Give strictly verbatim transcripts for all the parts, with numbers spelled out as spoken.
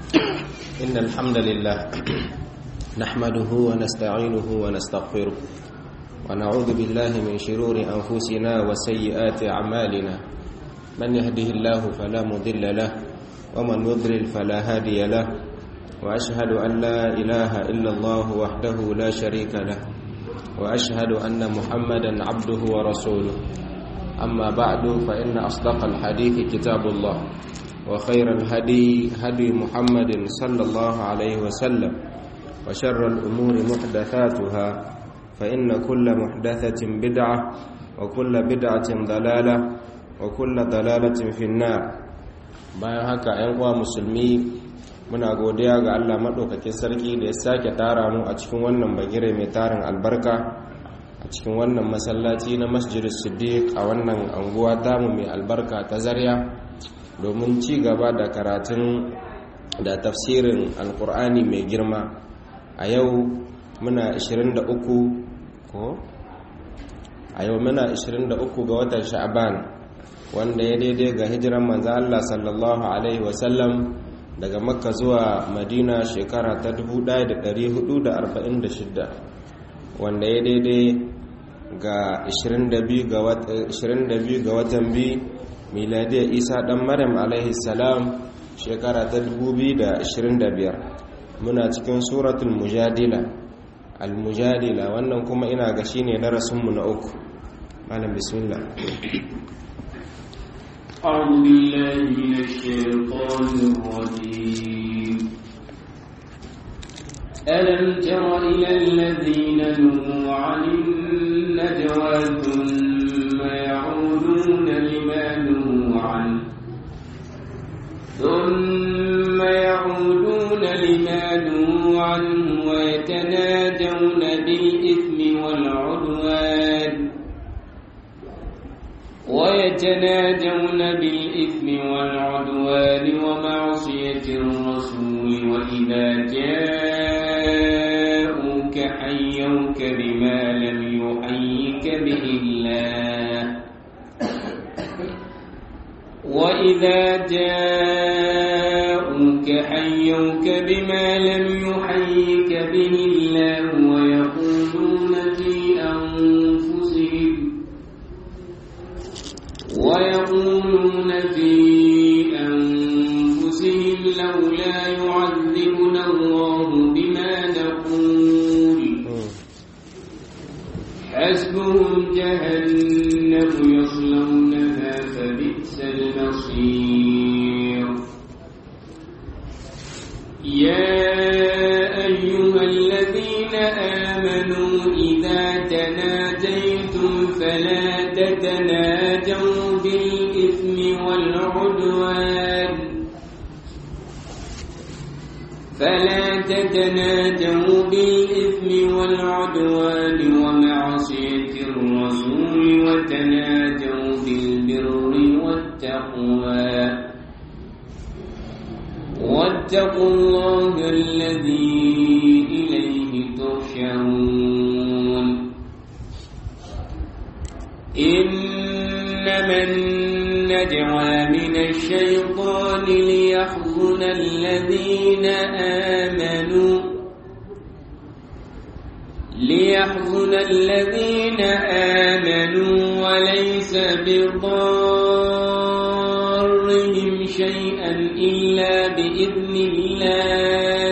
إن الحمد لله نحمده ونستعينه ونستغفره ونعوذ بالله من شرور أنفسنا وسيئات أعمالنا من يهده الله فلا مضل له ومن يضلل فلا هادي له وأشهد أن لا إله إلا الله وحده لا شريك له وأشهد أن محمدا عبده ورسوله أما بعد فإن أصدق الحديث كتاب الله وخير الهدي هدي محمد صلى الله عليه وسلم وشر الأمور محدثاتها فإن كل محدثة بدعة وكل بدعة ضلالة وكل ضلالة في النار. bayan haka ƴan uwa musulmi muna godiya ga Allah madaukakin sarki da ya sake tara mu a cikin wannan bagire mai tarin albarka a cikin wannan masallaci na Masjidus Siddiq a wannan anguwa tamu mai albarka ta Zaria domin ci gaba da karatun da tafsirin Alkur'ani mai girma. A yau muna ashirin da uku ko a yau muna ashirin da uku ga watan Sha'ban wanda ya daidai ga hijiran manzo Allah sallallahu alaihi wasallam daga Makka zuwa Madina shekara ta dubu ɗaya da ɗari hudu da arba'in da shida wanda ya daidai ga ashirin da biyu ga watan biyu miladiyar Isa dan Maryam alaihi salam shekara ta dubu biyu da ashirin da biyar. Muna cikin suratul mujadila al-mujadila wannan kuma ina ga shine darasin mu na uku. Malam bismillah. أعوذ بالله من الشيطان الرجيم ألم تر إلى الذين نهوا عن النجوى ثم يعودون لما نهوا عنه ثم يعودون لما نهوا عنه ويتناجون بالإثم والعدوان ويتناجون بالإثم والعدوان ومعصية الرسول وإذا جاءوك حيوك بما لم يحيك به الله وإذا جاءوك حيوك بما لم يحيك به الله ويقولون في أنفسهم ويقولون في أنفسهم لولا يعذبنا الله بما نقول حسبهم جهنم يصلونها فبئس المصير يا أيها الذين آمنوا إذا تناجيتم فلا تتناجوا بالإثم والعدوان فلا تتناجوا بالإثم والعدوان ومعصية الرسول وتناجوا بالبر والتقوى واتقوا الله الذي إليه تحشرون إنما النجوى من الشيطان ليحزن الذين آمنوا ليحزن الذين آمنوا وليس بضارهم شيئا إلا بإذن الله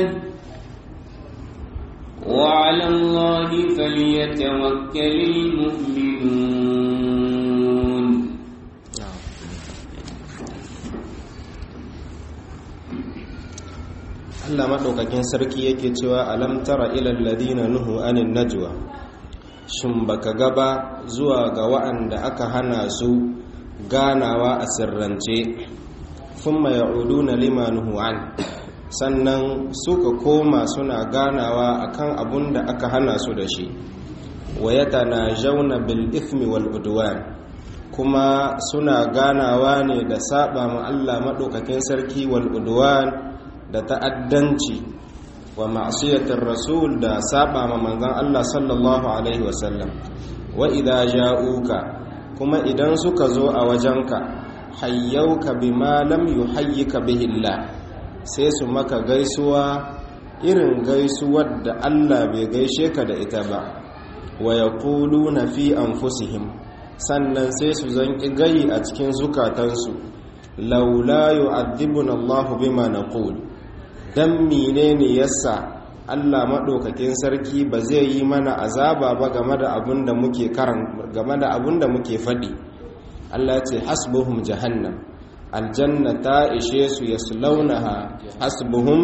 وعلى الله فليتوكل المؤمنون. Allah madaukakin sarki yake cewa alam tara ilal ladina nuhu anin najwa, shin baka gaba zuwa ga wa'anda aka hana su ganawa a sirrance, thumma ya'uduna lima nuhu an, sannan suka koma suna ganawa akan abun da aka hana su da shi, wa yatanajawna bil ithmi wal udwan, kuma suna ganawa ne da saba ma Allah madaukakin sarki wal udwan da ta'addanci wa ma'siyatir rasul da saba ma manzon Allah sallallahu alaihi wasallam. Wa idza ja'uka, kuma idan suka zo a wajenka hayyauka bima lam yuhayyika bihi Allah, sai su maka gaisuwa irin gaisuwar da Allah bai gaishe ka da ita ba. Wa yaquluna fi anfusihim, sannan sai su zanki gayi a cikin zukatansu, laula yu'adhibuna Allahu bima naqul, dan menene yasa Allah madaukakin sarki ba zai yi mana azaba ba game da abin da muke karan game da abin da muke fadi. Allah ce hasbuhum jahannam, aljanna ta ishe su yaslaunaha, hasbuhum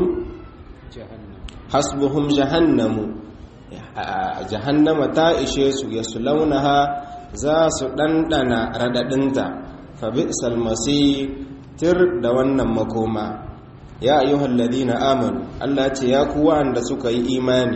hasbuhum jahannamu, jahannama ta ishe su yaslaunaha, za su dandana radadinta. Fa bi'sal masir, tir da wannan makoma. Ya ayyuhal ladina amanu, Allah ce ya ku wa'anda suka yi imani,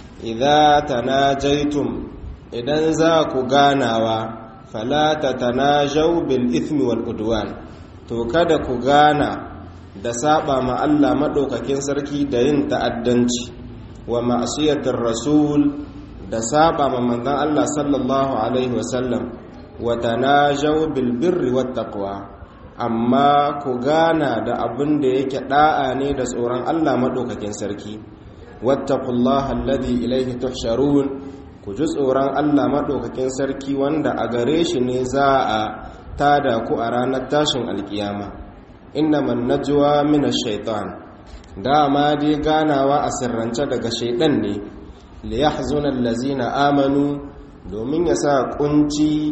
idza tanajaytum, idan za ku ganawa, fala tatanajaw bil ithmi wal udwan, to kada ku gana da saba ma Allah madaukakin sarki da yin ta'addanci, wa ma'siyatir rasul, da saba ma manzon Allah sallallahu alaihi wasallam, wa tanajaw bil birri wat taqwa, amma ku gana da abin da yake da'a ne da tsoron Allah madaukakin sarki. Wattaqullaha alladhi ilayhi tuhsharun, ku ji tsoron Allah madaukakin sarki wanda a gare shi ne za a tada ku a ranar tashin alkiyama. Innaman najwa minash shaitan, dama dai ganawa a sirrance daga shaidan ne, liyahzuna allazina amanu, domin ya sa kunci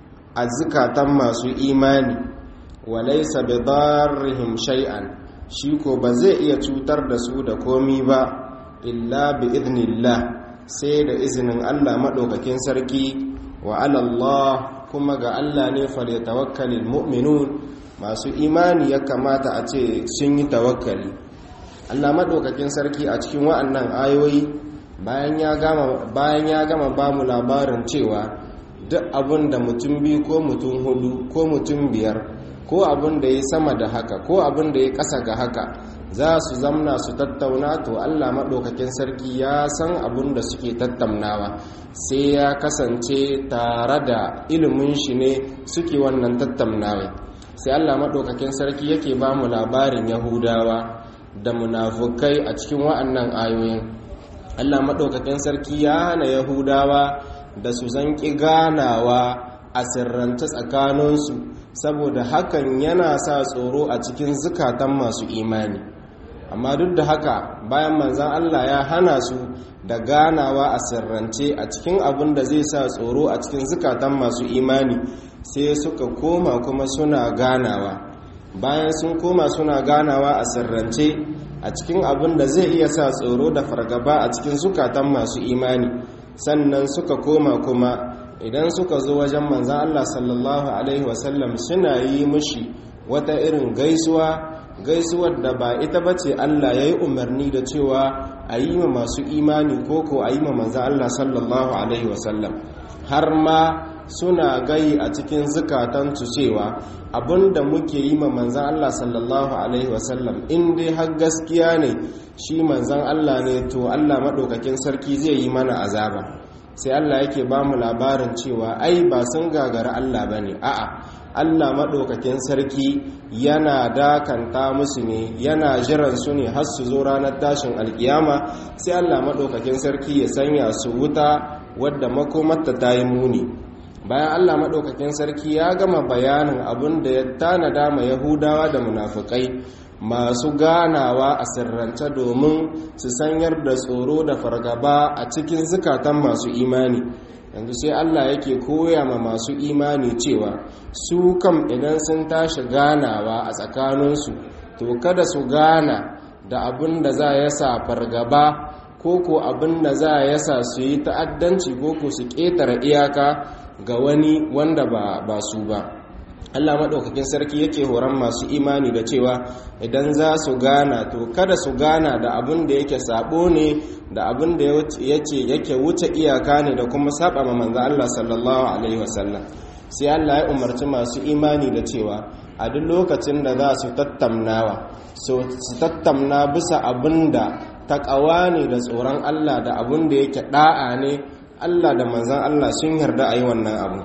a zukatan masu imani, walaisa bidarrihim shay'an, shi ko ba zai iya cutar da su da komi ba, illa bi idnillah, sai da izinin Allah madaukakin sarki. Wa ala Allah, kuma ga Allah ne falyatawakkalul mu'minun, masu imani ya kamata a ce sun yi tawakkali. Allah madaukakin sarki a cikin wa'annan ayoyi bayan ya gama bayan ya gama ba mu labarin cewa duk abin da mutum biyu ko mutum hudu ko mutum biyar ko abin da ya sama da haka ko abin da ya ƙasa ga haka za su zamna su tattauna, to Allah maɗaukakin sarki ya san abin da suke tattaunawa, sai ya kasance tare da ilimin shi ne suke wannan tattaunawa. Sai Allah maɗaukakin sarki yake ba mu labarin Yahudawa da munafukai a cikin wa'annan ayoyin. Allah maɗaukakin sarki ya hana Yahudawa da su zanki ganawa a sirrance tsakaninsu, saboda hakan yana sa tsoro a cikin zukatan masu imani. Amma duk da haka, bayan manzan Allah ya hana su da ganawa a sirrance a cikin abin da zai sa tsoro a cikin zukatan masu imani, sai suka koma kuma suna ganawa. Bayan sun koma suna ganawa a sirrance a cikin abin da zai iya sa tsoro da fargaba a cikin zukatan masu imani, sannan suka koma kuma idan suka zo wajen manzan Allah sallallahu alaihi wasallam suna yi mushi wata irin gaisuwa gaisuwar da ba ita bace Allah ya yi umarni da cewa a yi ma masu imani ko ko a yi ma manzan Allah sallallahu alaihi wasallam. Har ma suna gayi a cikin zukatansu cewa abinda muke yi ma manzan Allah sallallahu alaihi wasallam in dai har gaskiya ne shi manzan Allah ne, to Allah maɗaukakin sarki zai yi mana azaba. Sai Allah yake ba mu labarin cewa ai ba sun gagara Allah ba ne, a'a, Allah maɗaukakin sarki yana dakanta musu ne, yana jiran su ne har su zo ranar tashin alkiyama, sai Allah maɗaukakin sarki ya sanya su wuta wadda makomarta ta yi muni. Bayan Allah maɗaukakin sarki ya gama bayanin abin da ya tanada ma Yahudawa da munafukai masu ganawa a sirrance domin su sanyar da tsoro da fargaba a cikin zukatan masu imani, yanzu sai Allah yake koya ma masu imani cewa su kam idan sun tashi ganawa a tsakaninsu, to kada su gana da abin da za ya sa fargaba ko ko abin da za ya sa su yi ta'addanci ko ko su ƙetare iyaka ga wani wanda ba, ba su ba. Allah maɗaukakin sarki yake horon masu imani da cewa idan za su gana, to kada su gana da abin da yake sabo ne, da abin da yake wuce iyaka ne, da kuma saba ma manzo Allah sallallahu alaihi wasallam. Sai Allah ya umarci masu imani da cewa a duk lokacin da za su tattaunawa, so su tattauna bisa abin da taqwa ne da tsoron Allah, da abin da yake da'a ne, Allah da manzon Allah sun yarda a yi wannan abu.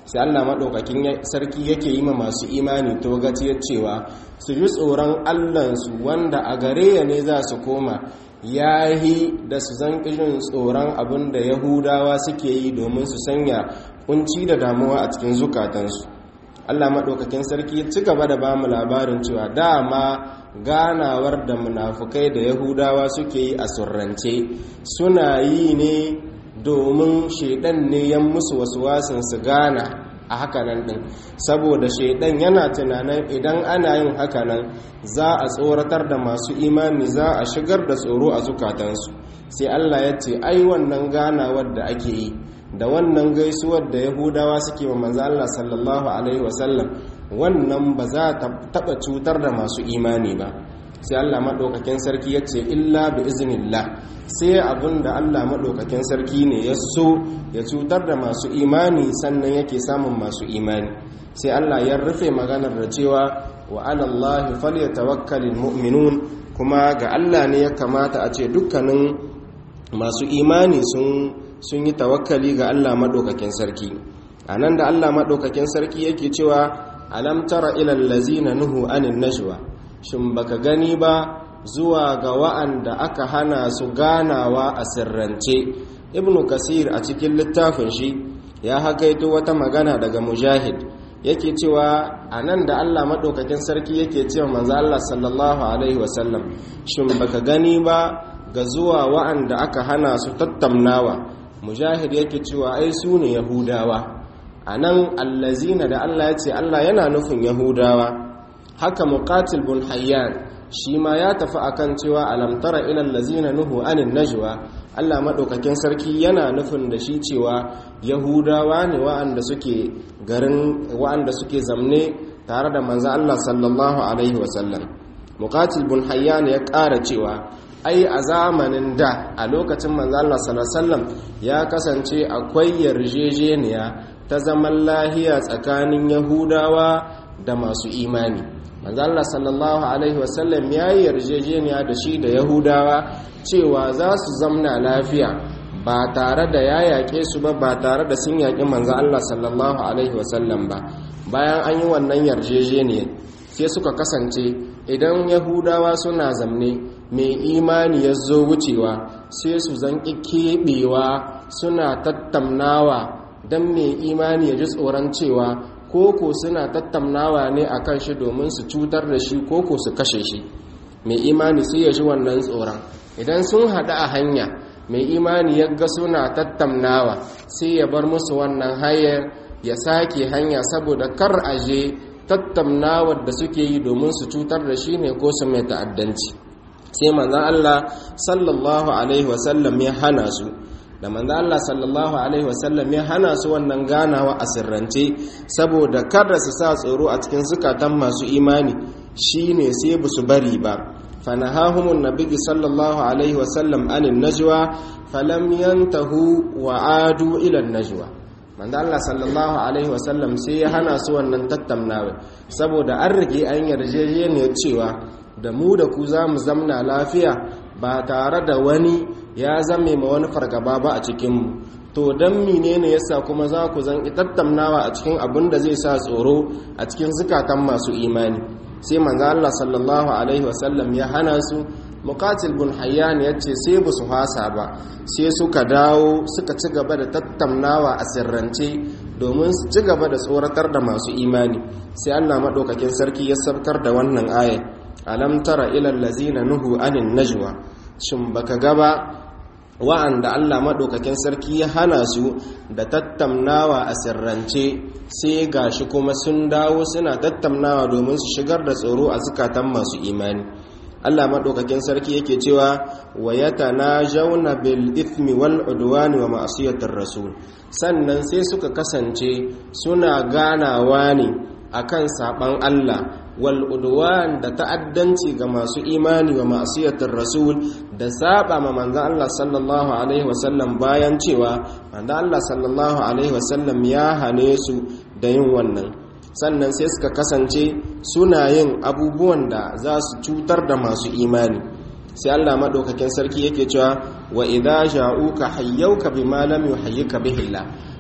sai Allah madaukakin sarki yake yi ma masu imani to gaciyar cewa su ji tsoron Allahnsu wanda a gare ya ne za su koma yahi da su zan jin tsoron abin da Yahudawa suke yi domin su sanya kunci da damuwa a cikin zukatansu. Allah maɗaukakin sarki ci gaba da ba mu labarin cewa dama ganawar da munafukai da Yahudawa suke yi a surrance suna yi ne domin shaidan ne ya musu wasu wasan su gana a hakanan din, saboda shaidan yana tunanin idan ana yin hakanan za a tsoratar da masu imani, za a shigar da tsoro a zukatansu. Sai Allah ya ce ai wannan ganawar da ake yi da wannan gaisuwar da Yahudawa suke wa manzo Allah sallallahu alaihi wasallam wannan ba za ta taba cutar da masu imani ba. Sai Allah madaukakin sarki ya ce illa bi iznillah, sai abinda Allah madaukakin sarki ne ya so ya cutar da masu imani sannan yake samun masu imani. Sai Allah ya rufe maganar da cewa wa ala Allahi falyatawakkalul mu'minun, kuma ga Allah ne ya kamata a ce dukkanin masu imani sun sun yi tawakkali ga Allah madaukakin sarki. Anan da Allah madaukakin sarki yake cewa alam tara ilal ladzina nuhu anin najwa, shin baka gani ba zuwa ga wa'anda aka hana su ganawa a sirrance. Ibnu Kasir a cikin littafin shi ya hakaito wata magana daga Mujahid yake cewa anan da Allah madaukakin sarki yake cewa manzo Allah sallallahu alaihi wasallam shin baka gani ba ga zuwa wa'anda aka hana su tattaunawa. Mujahid yake cewa ai su ne Yahudawa. Anan allazina da Allah ya ce Allah yana nufin Yahudawa. Haka Muqatil bin Hayyan shi ma ya tafi akan cewa alam tara ilal ladzina nuhu anin najwa, Allah madaukakin sarki yana nufin da shi cewa Yahudawa ne wa'anda suke garin wa'anda suke zamne tare da manzo Allah sallallahu alaihi wasallam. Muqatil bin Hayyan ya ƙara cewa ai a zamanin da a lokacin manzo Allah sallallahu alaihi wasallam ya kasance akwai yarjejeniya ta zaman lahiya tsakanin Yahudawa da masu imani. Manzo Allah sallallahu alaihi wasallam ya yi yarjejeniya da shi da Yahudawa cewa za su zamna lafiya ba tare da ya yaƙe su ba, ba tare da sun yaƙi manzo Allah sallallahu alaihi wasallam ba. Bayan an yi wannan yarjejeniya sai suka kasance idan Yahudawa suna zamne mai imani ya zo wucewa sai su zanki keɓewa suna tattaunawa don mai imani ya ji tsoron cewa koko suna tattaunawa ne a kan shi domin su cutar da shi koko su kashe shi. Mai imani sai ya ji wannan tsoron. Idan sun haɗu a hanya mai imani ya ga suna tattaunawa sai ya bar musu wannan hanyar ya sake hanya saboda kar aje tattaunawar da suke yi domin su cutar da shi ne ko su mai ta'addanci. Sai manzon Allah sallallahu alaihi wasallam ya hana su. Da manzon Allah sallallahu alaihi wasallam ya hana su wannan ganawa a sirrance saboda kada su sa tsoro a cikin zukatan masu imani, shine sai ba su bari ba. Fanahahumun nabiyyi sallallahu alaihi wasallam anin najwa falam yantahu wa adu ila najwa. Manzo Allah sallallahu alaihi wasallam sai ya hana su wannan tattaunawa saboda an rige an yarjejeniyar cewa da mu da ku za mu zamna lafiya ba tare da wani ya zame ma wani fargaba ba a cikinmu. To don menene yasa kuma za ku zan tattaunawa a cikin abin da zai sa tsoro a cikin zukatan masu imani? Sai manzo Allah sallallahu alaihi wasallam ya hana su. Muqatil bin Hayyan ya ce sai ba su hasa ba, sai suka dawo suka ci gaba da tattaunawa a sirrance domin su ci gaba da tsoratar da masu imani. Sai Allah madaukakin sarki ya sabkar da wannan ayat alam tara ilal ladzina nuhu anin najwa, shin baka gaba wa'anda Allah madaukakin sarki ya hana su da tattaunawa a sirrance sai gashi kuma sun dawo suna tattaunawa domin su shigar da tsoro a zukatan masu imani. Allah madaukakin sarki yake cewa wa yatanajawna bil ithmi wal udwani wa ma'siyatir rasul, sannan sai suka kasance suna ganawa ne akan saban Allah wal udwan da ta'addanci ga masu imani wa ma'siyatir rasul da saba ma manzon Allah sallallahu alaihi wasallam bayan cewa manzon Allah sallallahu alaihi wasallam ya hane su da yin wannan. Sannan sai suka kasance suna yin abubuwan da za su cutar da masu imani. Sai Allah madaukakin sarki yake cewa wa idza ja'uka hayyuka bima lam yuhayyika bihi Allah,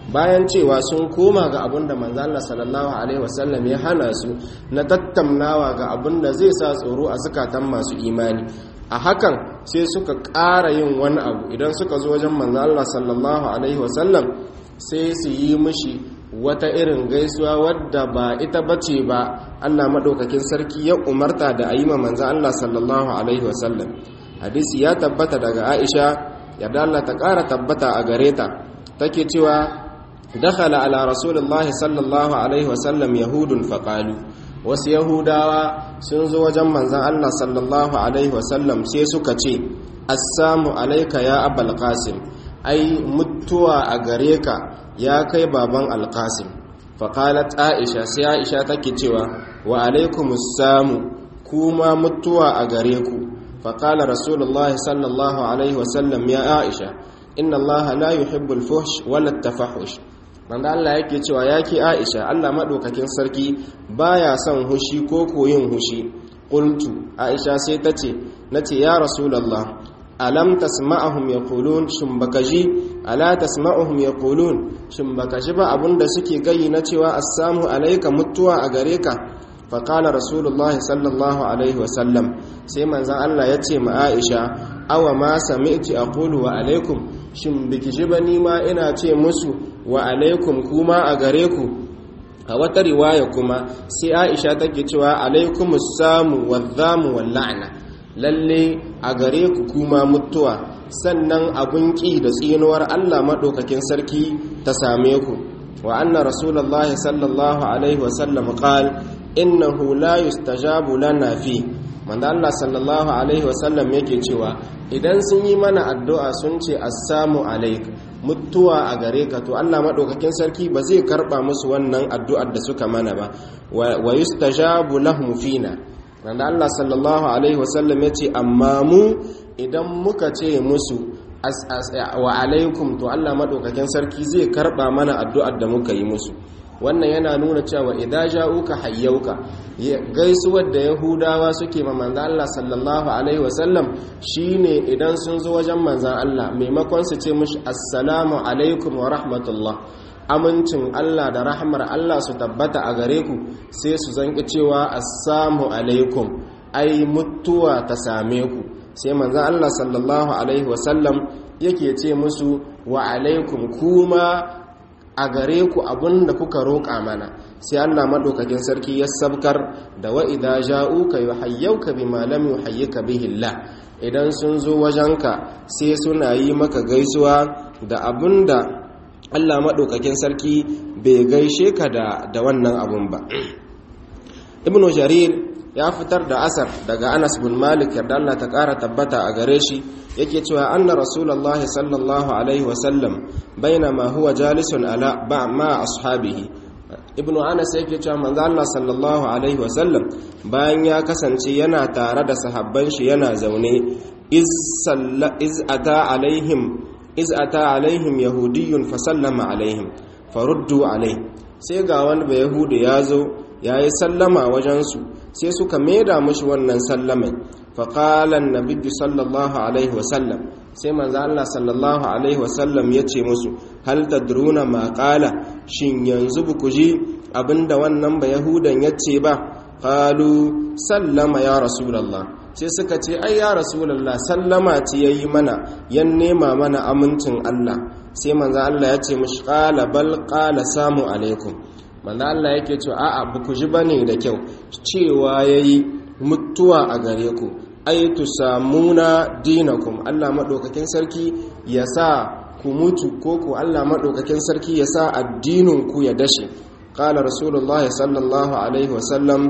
bayan cewa sun koma ga abinda manzo Allah sallallahu alaihi wasallam ya hana su na tattaunawa ga abinda zai sa tsoro a zakatan masu imani, a hakan sai suka ƙara yin wani abu. Idan suka zo wajen manzo Allah sallallahu alaihi wasallam sai su yi mishi wata irin gaisuwa wadda ba ita bace ba Allah madaukakin sarki ya umarta da ayi ma manzo Allah sallallahu alaihi wasallam. Hadisi ya tabbata daga Aisha, yadda Allah ta ƙara tabbata a gare ta, take cewa dakhala ala rasulullahi sallallahu alaihi wasallam yahudun faqalu, wasu yahudawa sun zo wajen manzon Allah sallallahu alaihi wasallam sai suka ce assamu alayka ya abul qasim, ai mutuwa a gare ka ya kai baban alqasim. faqalat aisha, sai aisha take cewa wa alaikumus samu, kuma mutuwa a gare ku. faqala rasulullahi sallallahu alaihi wasallam ya aisha inna allaha la yuhibbul fuhsh wala tafahush. Manzo Allah yake cewa yake Aisha, Allah madaukakin sarki baya son hushi ko koyin hushi. Qultu, Aisha sai tace, nace ya rasulullah, alam tasma'ahum yaqulun, shin baka ji ala tasma'ahum yaqulun, shin baka ji ba abunda suke gayi na cewa assamu alayka, mutuwa a gare ka. faqala rasulullah sallallahu alaihi wasallam, sai manzon Allah yace ma Aisha, awa ma sami'ti aqulu wa alaikum, shin biki ji ba ni ma ina ce musu wa alaikum kuma a gare ku. A wata riwaya kuma sai Aisha take cewa alaikumus samu wadhamu wal la'na, lalle a gare ku kuma mutuwa, sannan abun ki da tsinuwar Allah madaukakin sarki ta same ku. wa anna rasulullahi sallallahu alaihi wasallam qala innahu la yustajabu lana fi, manzo Allah sallallahu alaihi wasallam yake cewa idan sun yi mana addu'a sun ce assamu alaik, mutuwa a gare ka, to Allah madaukakin sarki ba zai karba musu wannan addu'ar da suka mana ba. wa yustajabu lahum fina, manzo Allah sallallahu alaihi wasallam yace amma mu idan muka ce musu wa alaikum, to Allah madaukakin sarki zai karba mana addu'ar da muka yi musu. Wannan yana nuna cewa idan ja'uka hayyauka, gaisuwar da yahudawa suke ma manzan Allah sallallahu alaihi wasallam shine idan sun zo wajen manzan Allah maimakon su ce mishi assalamu alaikum wa rahmatullah, amincin Allah da rahmar Allah su tabbata a gare ku, sai su zanki cewa assamu alaikum, ai mutuwa ta same ku. Sai manzan Allah sallallahu alaihi wasallam yake ce musu wa alaikum, kuma a gare ku abinda kuka roƙa mana. Sai Allah madaukakin sarki ya sabkar da wa idza ja'uka yuhayyuka bima lam yuhayyika bihi Allah, idan sun zo wajenka sai suna yi maka gaisuwa da abinda Allah madaukakin sarki bai gaishe ka da da wannan abun ba. Ibn Jarir ya fitar da asar daga Anas bin Malik, yarda Allah ta ƙara tabbata a gare shi, yake cewa anna rasulullahi sallallahu alaihi wasallam bainama huwa jalisun ala ba ma ashabihi. Ibnu Anas yake cewa manzo Allah sallallahu alaihi wasallam bayan ya kasance yana tare da sahabban shi yana zaune, iz salla iz ata alaihim iz ata alaihim yahudiyyun fa sallama alaihim faruddu alaihi. Sai ga wani ba yahudi yazo yayi sallama wajen su, sai suka maida mushi wannan sallaman. faqala an-nabiy sallallahu alaihi wasallam, sai manzo Allah sallallahu alaihi wasallam yace musu hal tadruna ma qala, shin yanzu buku ji abinda wannan ba yahudan yace ba? qalu sallama ya rasulullah, sai suka ce ai ya rasulullah sallama ce yayi mana, yan nema mana amincin Allah. sai manzo Allah yace mushi qala bal qala samu alaikum, manzo Allah yake cewa a'a buku ji bane da kyau, cewa yayi mutuwa a gare ku, ai tusamuna dinakum, Allah madaukakin sarki ya sa ku mutu, ko ku Allah madaukakin sarki ya sa addinin ku ya dashe. qala rasulullah sallallahu alaihi wasallam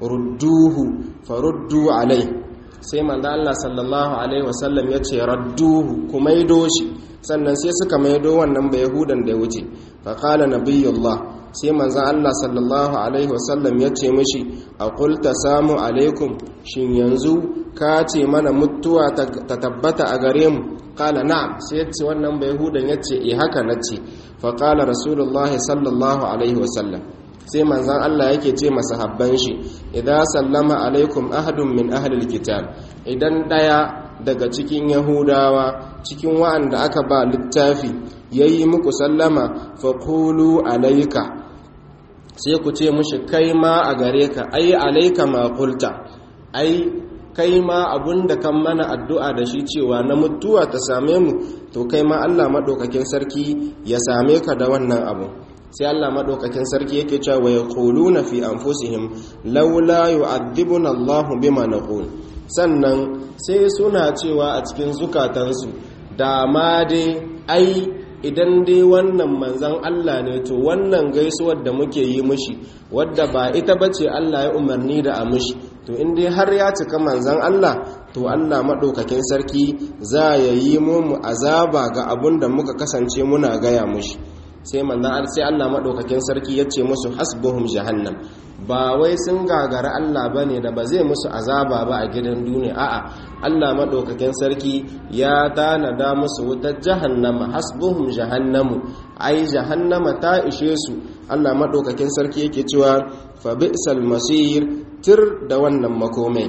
rudduhu faruddu alai, sai manzo Allah sallallahu alaihi wasallam yace radduhu, ku maido shi. sannan sai suka maido wannan ba yahudan da ya wuce. fa qala nabiyullah, sai manzan Allah sallallahu alaihi wasallam ya ce mishi a qulta samu alaikum, shin yanzu ka ce mana mutuwa ta tabbata a gare mu? qala na'am, sai ya ce wannan bai yahudan ya ce eh haka nace. fa qala rasulullah sallallahu alaihi wasallam, sai manzan Allah yake ce masahabban shi idan sallama alaikum ahadun min ahli alkitab, idan daya daga cikin yahudawa cikin wa'anda aka ba littafi yayi muku sallama faqulu alayka sai ku ce mushi kai ma a gare ka ai alayka ma qulta ai kai ma abunda kan mana addu'a da shi cewa na mutuwa ta same mu to kai ma Allah madaukakin sarki ya same ka da wannan abu sai Allah madaukakin sarki yake cewa yaquluna fi anfusihim laula yu'adhibuna Allahu bima naqul sannan sai suna cewa a cikin zukatansu da ma dai ai idan dai wannan manzan Allah ne to wannan gaisuwar da muke yi mishi wadda ba ita bace Allah ya umarni da a mishi to in dai har ya cika manzan Allah to Allah madaukakin sarki za ya yi mu azaba ga abun da muka kasance muna gaya mishi sai manzan sai Allah madaukakin sarki ya ce musu hasbuhum jahannam ba wai sun gagara Allah bane da ba zai musu azaba ba a gidan duniya a'a Allah madaukakin sarki ya tanada musu wutar jahannama hasbuhum jahannamu ai jahannama ta ishe su Allah madaukakin sarki yake cewa fa bi'sal masir tir da wannan makomai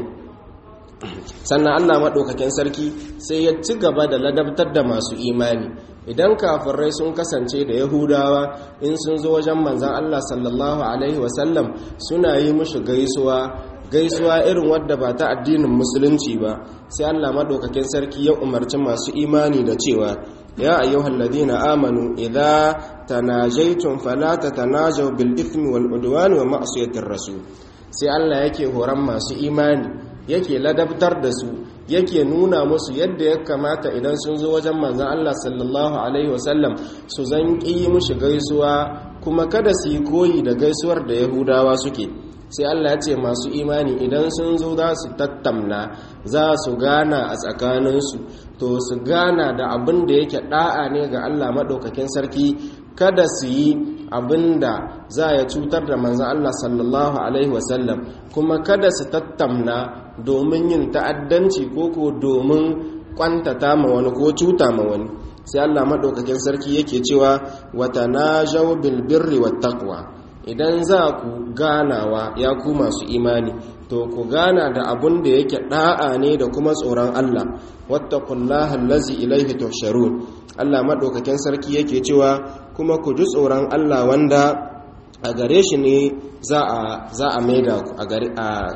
sannan Allah madaukakin sarki sai ya ci gaba da ladabtar da masu imani idan kafirai sun kasance da yahudawa in sun zo wajen manzan Allah sallallahu alaihi wasallam suna yi mushi gaisuwa gaisuwa irin wadda ba ta addinin musulunci ba sai Allah madaukakin sarki ya umarci masu imani da cewa ya ayyuhal ladina amanu idza tanajaytum fala tatanajaw bil ithmi wal udwan wa ma'siyatir rasul sai Allah yake horon masu imani yake ladabtar da su yake nuna musu yadda ya kamata idan sun zo wajen manzan Allah sallallahu alaihi wasallam su zanki mushi gaisuwa kuma kada su yi koyi da gaisuwar da yahudawa suke sai Allah ya ce masu imani idan sun zo za su tattamna za su gana a tsakaninsu to su gana da abin da yake da'a ne ga Allah maɗaukakin sarki kada su yi abin da za ya cutar da manzan Allah sallallahu alaihi wasallam kuma kada su tattamna domin yin ta'addanci ko ko domin kwantata ma wani ko cuta ma wani sai Allah maɗaukakin sarki yake cewa watanajaw bil birri wat taqwa idan za ku ganawa ya ku masu imani to ku gana da abun da yake da'a ne da kuma tsoron Allah wattaqullaha allazi ilayhi tuhsharun Allah madaukakin sarki yake cewa kuma ku ji tsoron Allah wanda a gare shi ne za a za a maida ku a gare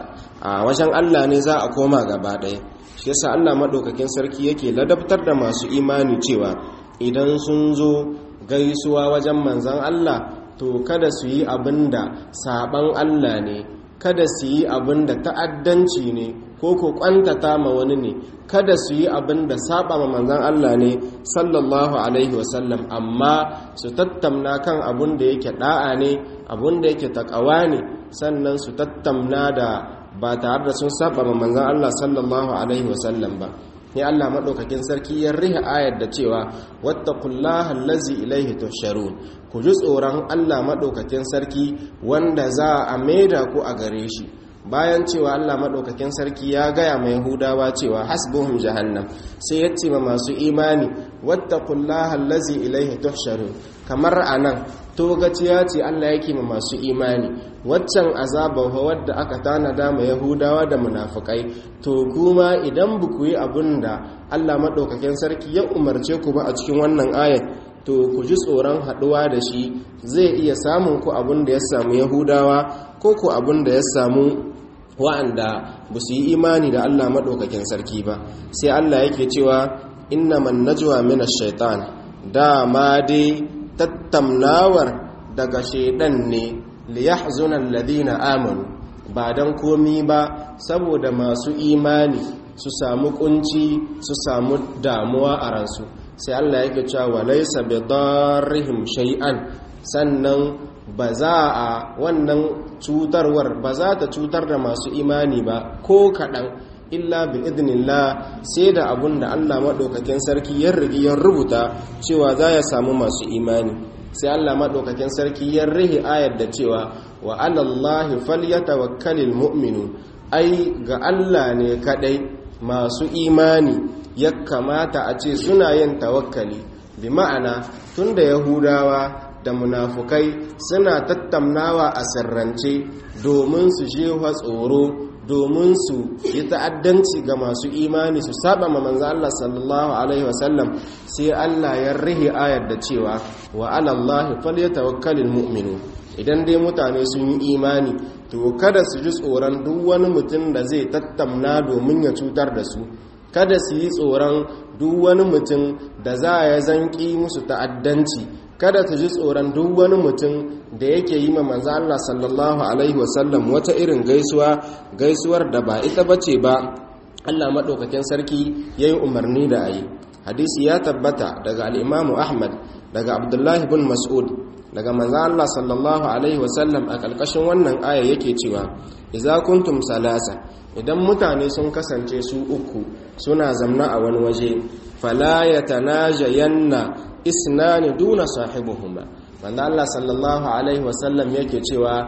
a wajen Allah ne za a koma gaba ɗaya shi yasa Allah madaukakin sarki yake ladabtar da masu imani cewa idan sun zo gaisuwa wajen manzon Allah to kada su yi abin da saban Allah ne kada su yi abin da ta'addanci ne ko ko kwantata ma wani ne kada su yi abin da saba ma manzon Allah ne sallallahu alaihi wasallam amma su tattamna kan abin da yake da'a ne abin da yake takawa ne sannan su tattamna da ba tare da sun saba ma manzon Allah sallallahu alaihi wasallam ba ne Allah madaukakin sarki ya riha ayar da cewa wattaqullaha allazi ilaihi tuhsharun ku ji tsoron Allah madaukakin sarki wanda za a maida ku a gare shi bayan cewa Allah madaukakin sarki ya gaya mai Yahudawa cewa hasbuhum jahannam sai ya ce ma masu imani wattaqullaha allazi ilaihi tuhsharun kamar anan togaciya ce Allah yake ma masu imani waccan azaba wadda aka tanada ma Yahudawa da munafikai to kuma idan buku yi abinda Allah madaukakin sarki ya umarce ku ba a cikin wannan ayat to ku ji tsoron haduwa da shi zai iya samun ku abinda ya samu Yahudawa ko ku abinda ya samu wa'anda ba su yi imani da Allah madaukakin sarki ba sai Allah yake cewa innaman najwa minash shaitan dama dai tattamnawar daga shaidan ne liyahzuna alladhina amanu ba dan komi ba saboda masu imani su samu kunci su samu damuwa a ransu sai Allah yake cewa walaysa bidarrihim shay'an sannan ba za a wannan cutarwar ba za ta cutar da masu imani ba ko kaɗan illa bi idnillah sai da abun da Allah maɗaukakin sarki ya rigi ya rubuta cewa za ya samu masu imani sai Allah maɗaukakin sarki ya rihi ayar da cewa wa alallahi falyatawakkalul mu'minun ai ga Allah ne kadai masu imani ya kamata a ce suna yin tawakkali bi ma'ana tunda yahudawa da munafukai suna tattamnawa a sirrance domin su jefa tsoro domin su yi ta'addanci ga masu imani su saba ma manzo Allah sallallahu alaihi wasallam sai Allah ya rihi ayar da cewa wa ala Allahi falyatawakkalul mu'minun. Idan dai mutane sun yi imani to kada su ji tsoron duk wani mutum da zai tattamna domin ya cutar da su, kada su yi tsoron duk wani mutum da za ya zanki musu ta'addanci, kada ta ji tsoron duk wani mutum da yake yi ma manzo Allah sallallahu alaihi wasallam wata irin gaisuwa gaisuwar da ba ita bace ba Allah madaukakin sarki yayi umarni da ayi. Hadisi ya tabbata daga al-Imam Ahmad daga Abdullah ibn Mas'ud daga manzo Allah sallallahu alaihi wasallam a kalkashin wannan aya yake cewa idza kuntum salasa, idan mutane sun kasance su uku suna zamna a wani waje, fala yatanajayanna isnani duna sahibuhuma. Wanda Allah sallallahu alaihi wasallam yake cewa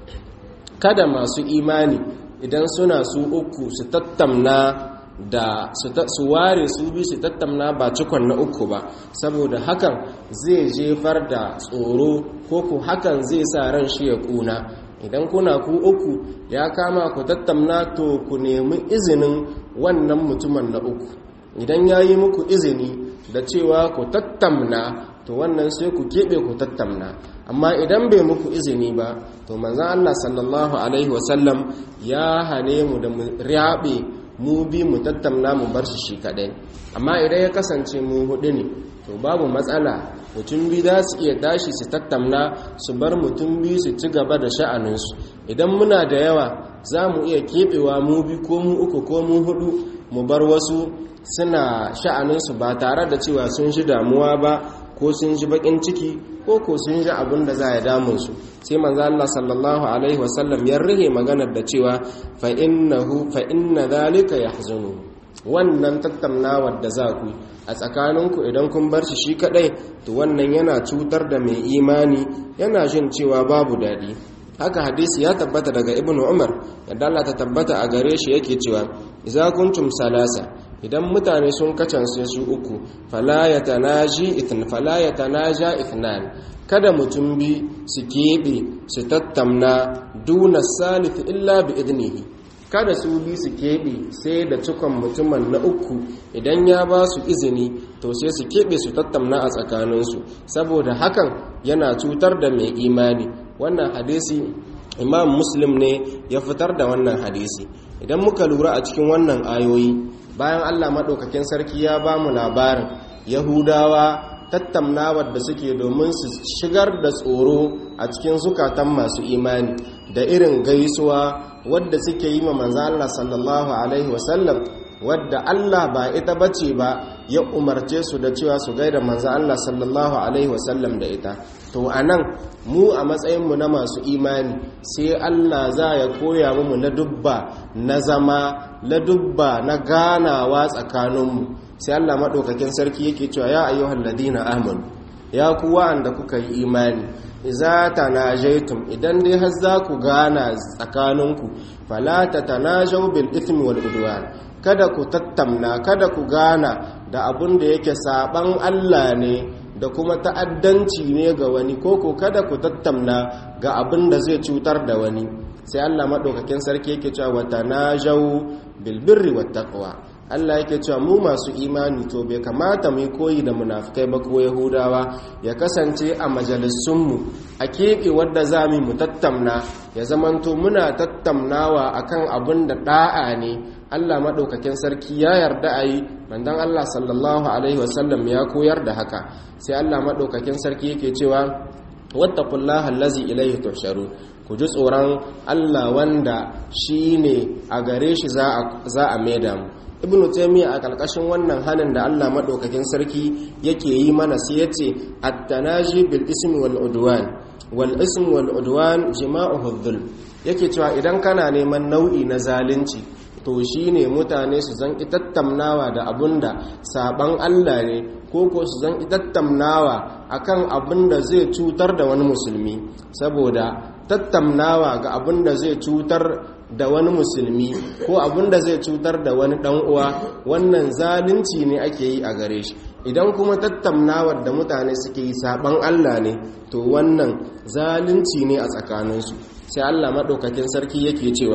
kada masu imani idan suna su uku su tattamna da su ware su bi su tattamna ba cikon na uku ba, saboda hakan zai jefar da tsoro ko ku hakan zai sa ran shi ya kuna. Idan kuna ku uku ya kama ku tattamna to ku nemi izinin wannan mutumin na uku. Idan ya yi muku izini da cewa ku tattamna to wannan sai ku keɓe ku tattamna, amma idan bai muku izini ba to manzan Allah sallallahu alaihi wasallam ya hane mu da mu raɓe mu bi mu tattamna mu bar shi shi kaɗai. Amma idan ya kasance mu hudu ne to babu matsala, mutum biyu za su iya tashi su tattamna su bar mutum biyu su ci gaba da sha'aninsu. Idan muna da yawa za mu iya keɓewa mu biyu ko mu uku ko mu hudu mu bar wasu suna sha'aninsu ba tare da cewa sun ji damuwa ba ko sun ji bakin ciki ko ko sun ji abin da za ya damunsu. Sai manzo Allah sallallahu alaihi wasallam ya rige maganar da cewa fa innahu fa inna dhalika yahzunu, wannan tattaunawar da za ku a tsakaninku idan kun bar shi shi kadai to wannan yana cutar da mai imani, yana jin cewa babu dadi. Haka hadisi ya tabbata daga Ibn Umar yadda Allah ta tabbata a gare shi yake cewa idza kuntum salasa, idan mutane sun kacance su uku, fala yatanaji ithn fala yatanaja ithnan, kada mutum bi su kebe su tattamna duna salith illa bi idnihi, kada su bi su kebe sai da cikon mutumin na uku. Idan ya ba su izini to sai su kebe su tattamna a tsakaninsu, saboda hakan yana cutar da mai imani. Wannan hadisi Imam Muslim ne ya fitar da wannan hadisi. Idan muka lura a cikin wannan ayoyi, bayan Allah maɗaukakin sarki ya ba mu labarin Yahudawa tattamnawar da suke domin su shigar da tsoro a cikin zukatan masu imani da irin gaisuwa wadda suke yi ma manzo Allah sallallahu alaihi wasallam, wadda Allah ba ita bace ba ya umarce su da cewa su gaida manzo Allah sallallahu alaihi wasallam da ita. To anan mu a matsayin mu na masu imani sai Allah za ya koya mu ladubba na zama, ladubba na ganawa tsakaninmu. Sai Allah madaukakin sarki yake cewa ya ayyuhal ladina amanu, ya ku wa'anda kuka yi imani, iza tanajaitum, idan dai har za ku gana tsakaninku, fala tatanajaw bil ithmi wal udwan, kada ku tattamna, kada ku gana da abun da yake saban Allah ne da kuma ta'addanci ne ga wani, koko kada ku tattamna ga abun da zai cutar da wani. Sai Allah madaukakin sarki yake cewa watanajaw bil birri wat taqwa. Allah yake cewa mu masu imani to bai kamata mu koyi da munafikai ba ko Yahudawa, ya kasance a majalisunmu a keɓe wadda za mu tattamna ya zamanto muna tattamnawa akan abin da da'a ne Allah madaukakin sarki ya yarda a yi, manzon Allah sallallahu alaihi wasallam ya koyar da haka. Sai Allah madaukakin sarki yake cewa wattaqullaha allazi ilayhi tuhsharun, ku ji tsoron Allah wanda shine a gare shi za a maida mu. Ibn Taymiyyah a kalkashin wannan hanin da Allah madaukakin sarki yake yi mana sai yace at-tanaji bil ismi wal udwan wal ism wal udwan jima'uhu dhulm, yake cewa idan kana neman nau'i na zalunci to shine mutane su zan tattamnawa da abunda saban Allah ne, ko ko su zan tattamnawa akan abunda zai cutar da wani musulmi. Saboda tattamnawa ga abunda zai cutar da wani musulmi ko abunda zai cutar da wani dan uwa, wannan zalunci ne ake yi a gare shi. Idan kuma tattamnawar da mutane suke yi saban Allah ne, to wannan zalunci ne a tsakaninsu. Sai Allah madaukakin sarki yake cewa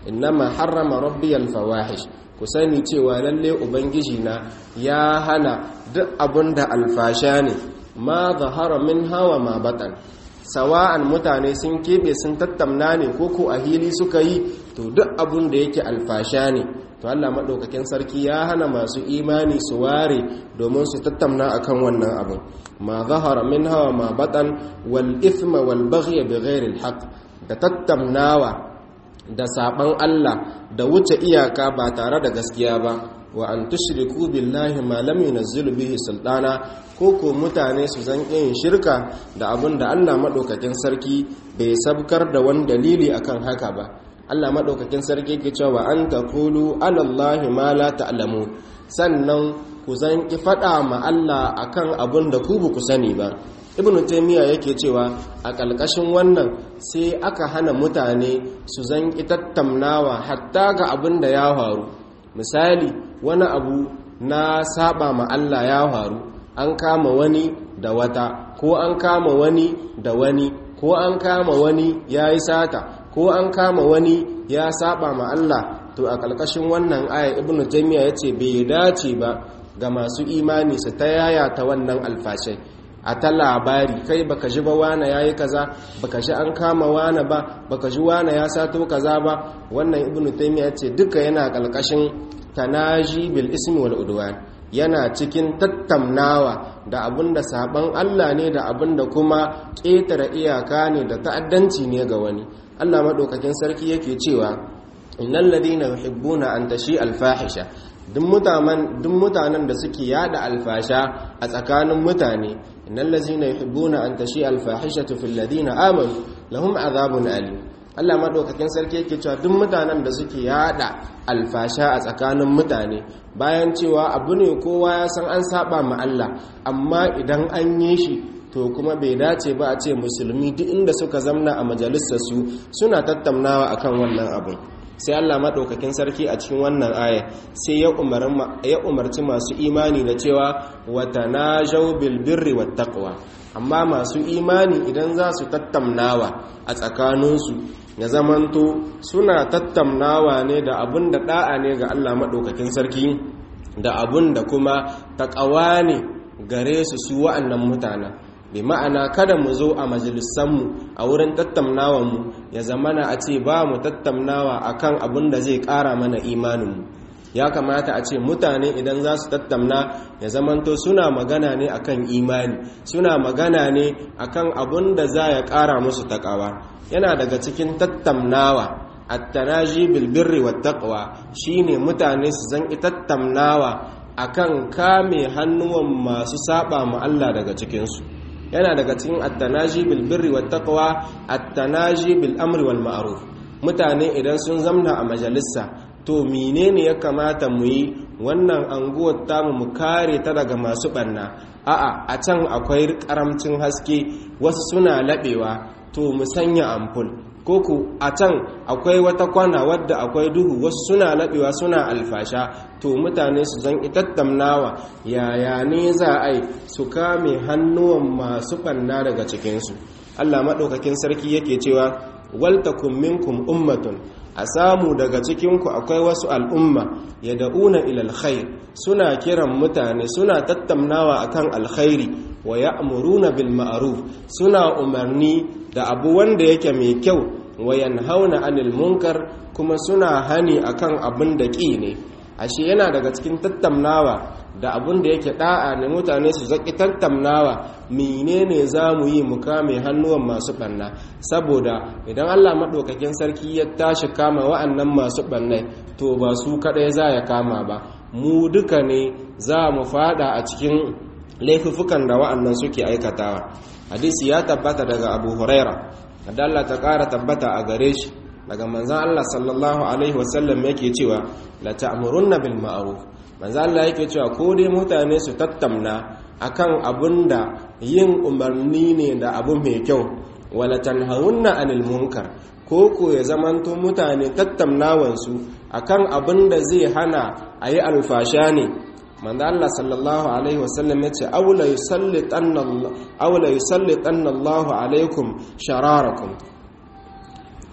innama harrama rabbiyal fawahish, ku sani cewa lalle ubangiji na ya hana duk abunda alfasha ne, ma zahara min hawa ma batan, sawa'an mutane sun kebe sun tattamna ne ko ko a hili suka yi, to duk abun da yake alfasha ne to Allah madaukakin sarki ya hana masu imani su ware domin su tattamna akan wannan abun. ma zahara min hawa ma batan wal ithma wal baghy bighairi al haqq, da tattamnawa da saban Allah da wuce iyaka ba tare da gaskiya ba, wa an tushriku billahi ma lam yunzil bihi sultana, ko ko mutane su zan yin shirka da abin da Allah madaukakin sarki bai sabkar da wani dalili akan haka ba. Allah madaukakin sarki ke cewa an taqulu ala Allahi ma la ta'lamun, sannan ku zan ki fada ma Allah akan abin da ku ba ku sani ba. Ibn Taymiyyah yake cewa a ƙalƙashin wannan sai aka hana mutane su zan ki tattamnawa hatta ga abin da ya faru. Misali, wani abu na saba ma Allah ya faru, an kama wani da wata, ko an kama wani da wani, ko an kama wani ya yi sata, ko an kama wani ya saba ma Allah, to a ƙalƙashin wannan aya Ibn Taymiyyah yace bai dace ba ga masu imani su ta yayata wannan alfashai a ta labari, kai baka ji ba wane yayi kaza, baka ji an kama wane ba, baka ji wane ya sato kaza ba. Wannan Ibn Taymiyyah yace duka yana ƙalƙashin tanaji bil ismi wal udwan, yana cikin tattamnawa da abinda saban Allah ne da abinda kuma ƙetare iyaka ne da ta'addanci ne ga wani. Allah madaukakin sarki yake cewa innal ladina yuhibbuna an tashi al fahisha, duk mutanen da suke yada alfasha a tsakanin mutane, innal ladina yuhibbuna an tashi al fahishatu fil ladina amanu lahum adhabun alim. Allah madaukakin sarki yake cewa duk mutanen da suke yada alfasha a tsakanin mutane, bayan cewa abu ne kowa ya san an saba ma Allah, amma idan an yi shi to kuma bai dace ba a ce musulmi duk inda suka zamna a majalisar su suna tattaunawa akan wannan abu. Sai Allah madaukakin sarki a cikin wannan aya sai ya ya umarci masu imani da cewa watanajaw bil birri wat taqwa, amma masu imani idan za su tattaunawa a tsakaninsu ya zamanto suna tattaunawa ne da abin da da'a ne ga Allah madaukakin sarki, da abin da kuma taqwa ne gare su su wa'annan mutanen. Bi ma'ana kada mu zo a majalisanmu a wurin tattaunawanmu ya zamana a ce ba mu tattaunawa akan abin da zai ƙara mana imaninmu. Ya kamata a ce mutane idan za su tattauna ya zamanto suna magana ne akan imani, suna magana ne akan abin da za ya ƙara musu takawa. Yana daga cikin tattaunawa at-tanaji bil birri wat taqwa shine mutane su zan tattaunawa akan kame hannuwan masu saba ma Allah daga cikin su. Yana daga cikin at-tanaji bil birri wat taqwa at-tanaji bil amri wal ma'ruf. Mutane idan sun zamna a majalisa, to menene ya kamata mu yi wannan anguwar tamu mu kare ta daga masu banna? A'a, a can akwai karamcin haske, wasu suna labewa, to mu sanya ampul. Koko a can akwai wata kwana wadda akwai duhu, wasu suna labewa suna alfasha, to mutane su zan itattamnawa yaya ne za a yi su kame hannuwan masu banna daga cikinsu. Allah maɗaukakin sarki yake cewa waltakum minkum ummatun, a samu daga cikinku akwai wasu al'umma ya da'una ilal khair, suna kiran mutane suna tattamnawa akan alkhairi, wa ya'muruna bil ma'ruf, suna umarni da abu wanda yake mai kyau, wa yanhauna anil munkar, kuma suna hani akan abin da ƙi ne. Ashe yana daga cikin tattamnawa da abin da yake da'a ne mutane su zaki tattamnawa menene za mu yi mu kame hannuwan masu ɓanna, saboda idan Allah maɗaukakin sarki ya tashi kama wa'annan masu ɓannai to ba su kaɗai za ya kama ba, mu duka ne za mu fada a cikin laifukan da wa'annan suke aikatawa. Hadisi ya tabbata daga Abu Huraira, da Allah ta ƙara tabbata a gare shi, daga manzan Allah sallallahu alaihi wasallam yake cewa la ta'murunna bil ma'ruf. Manzan Allah yake cewa ko dai mutane su tattamna akan abunda yin umarni ne da abu mai kyau, wala tanhauna anil munkar, ko ko ya zamanto mutane tattamnawan su akan abunda zai hana ayi alfasha ne. Manzan Allah sallallahu alaihi wasallam yace awla yusallitanna Allah awla yusallitanna Allah alaikum shararakum,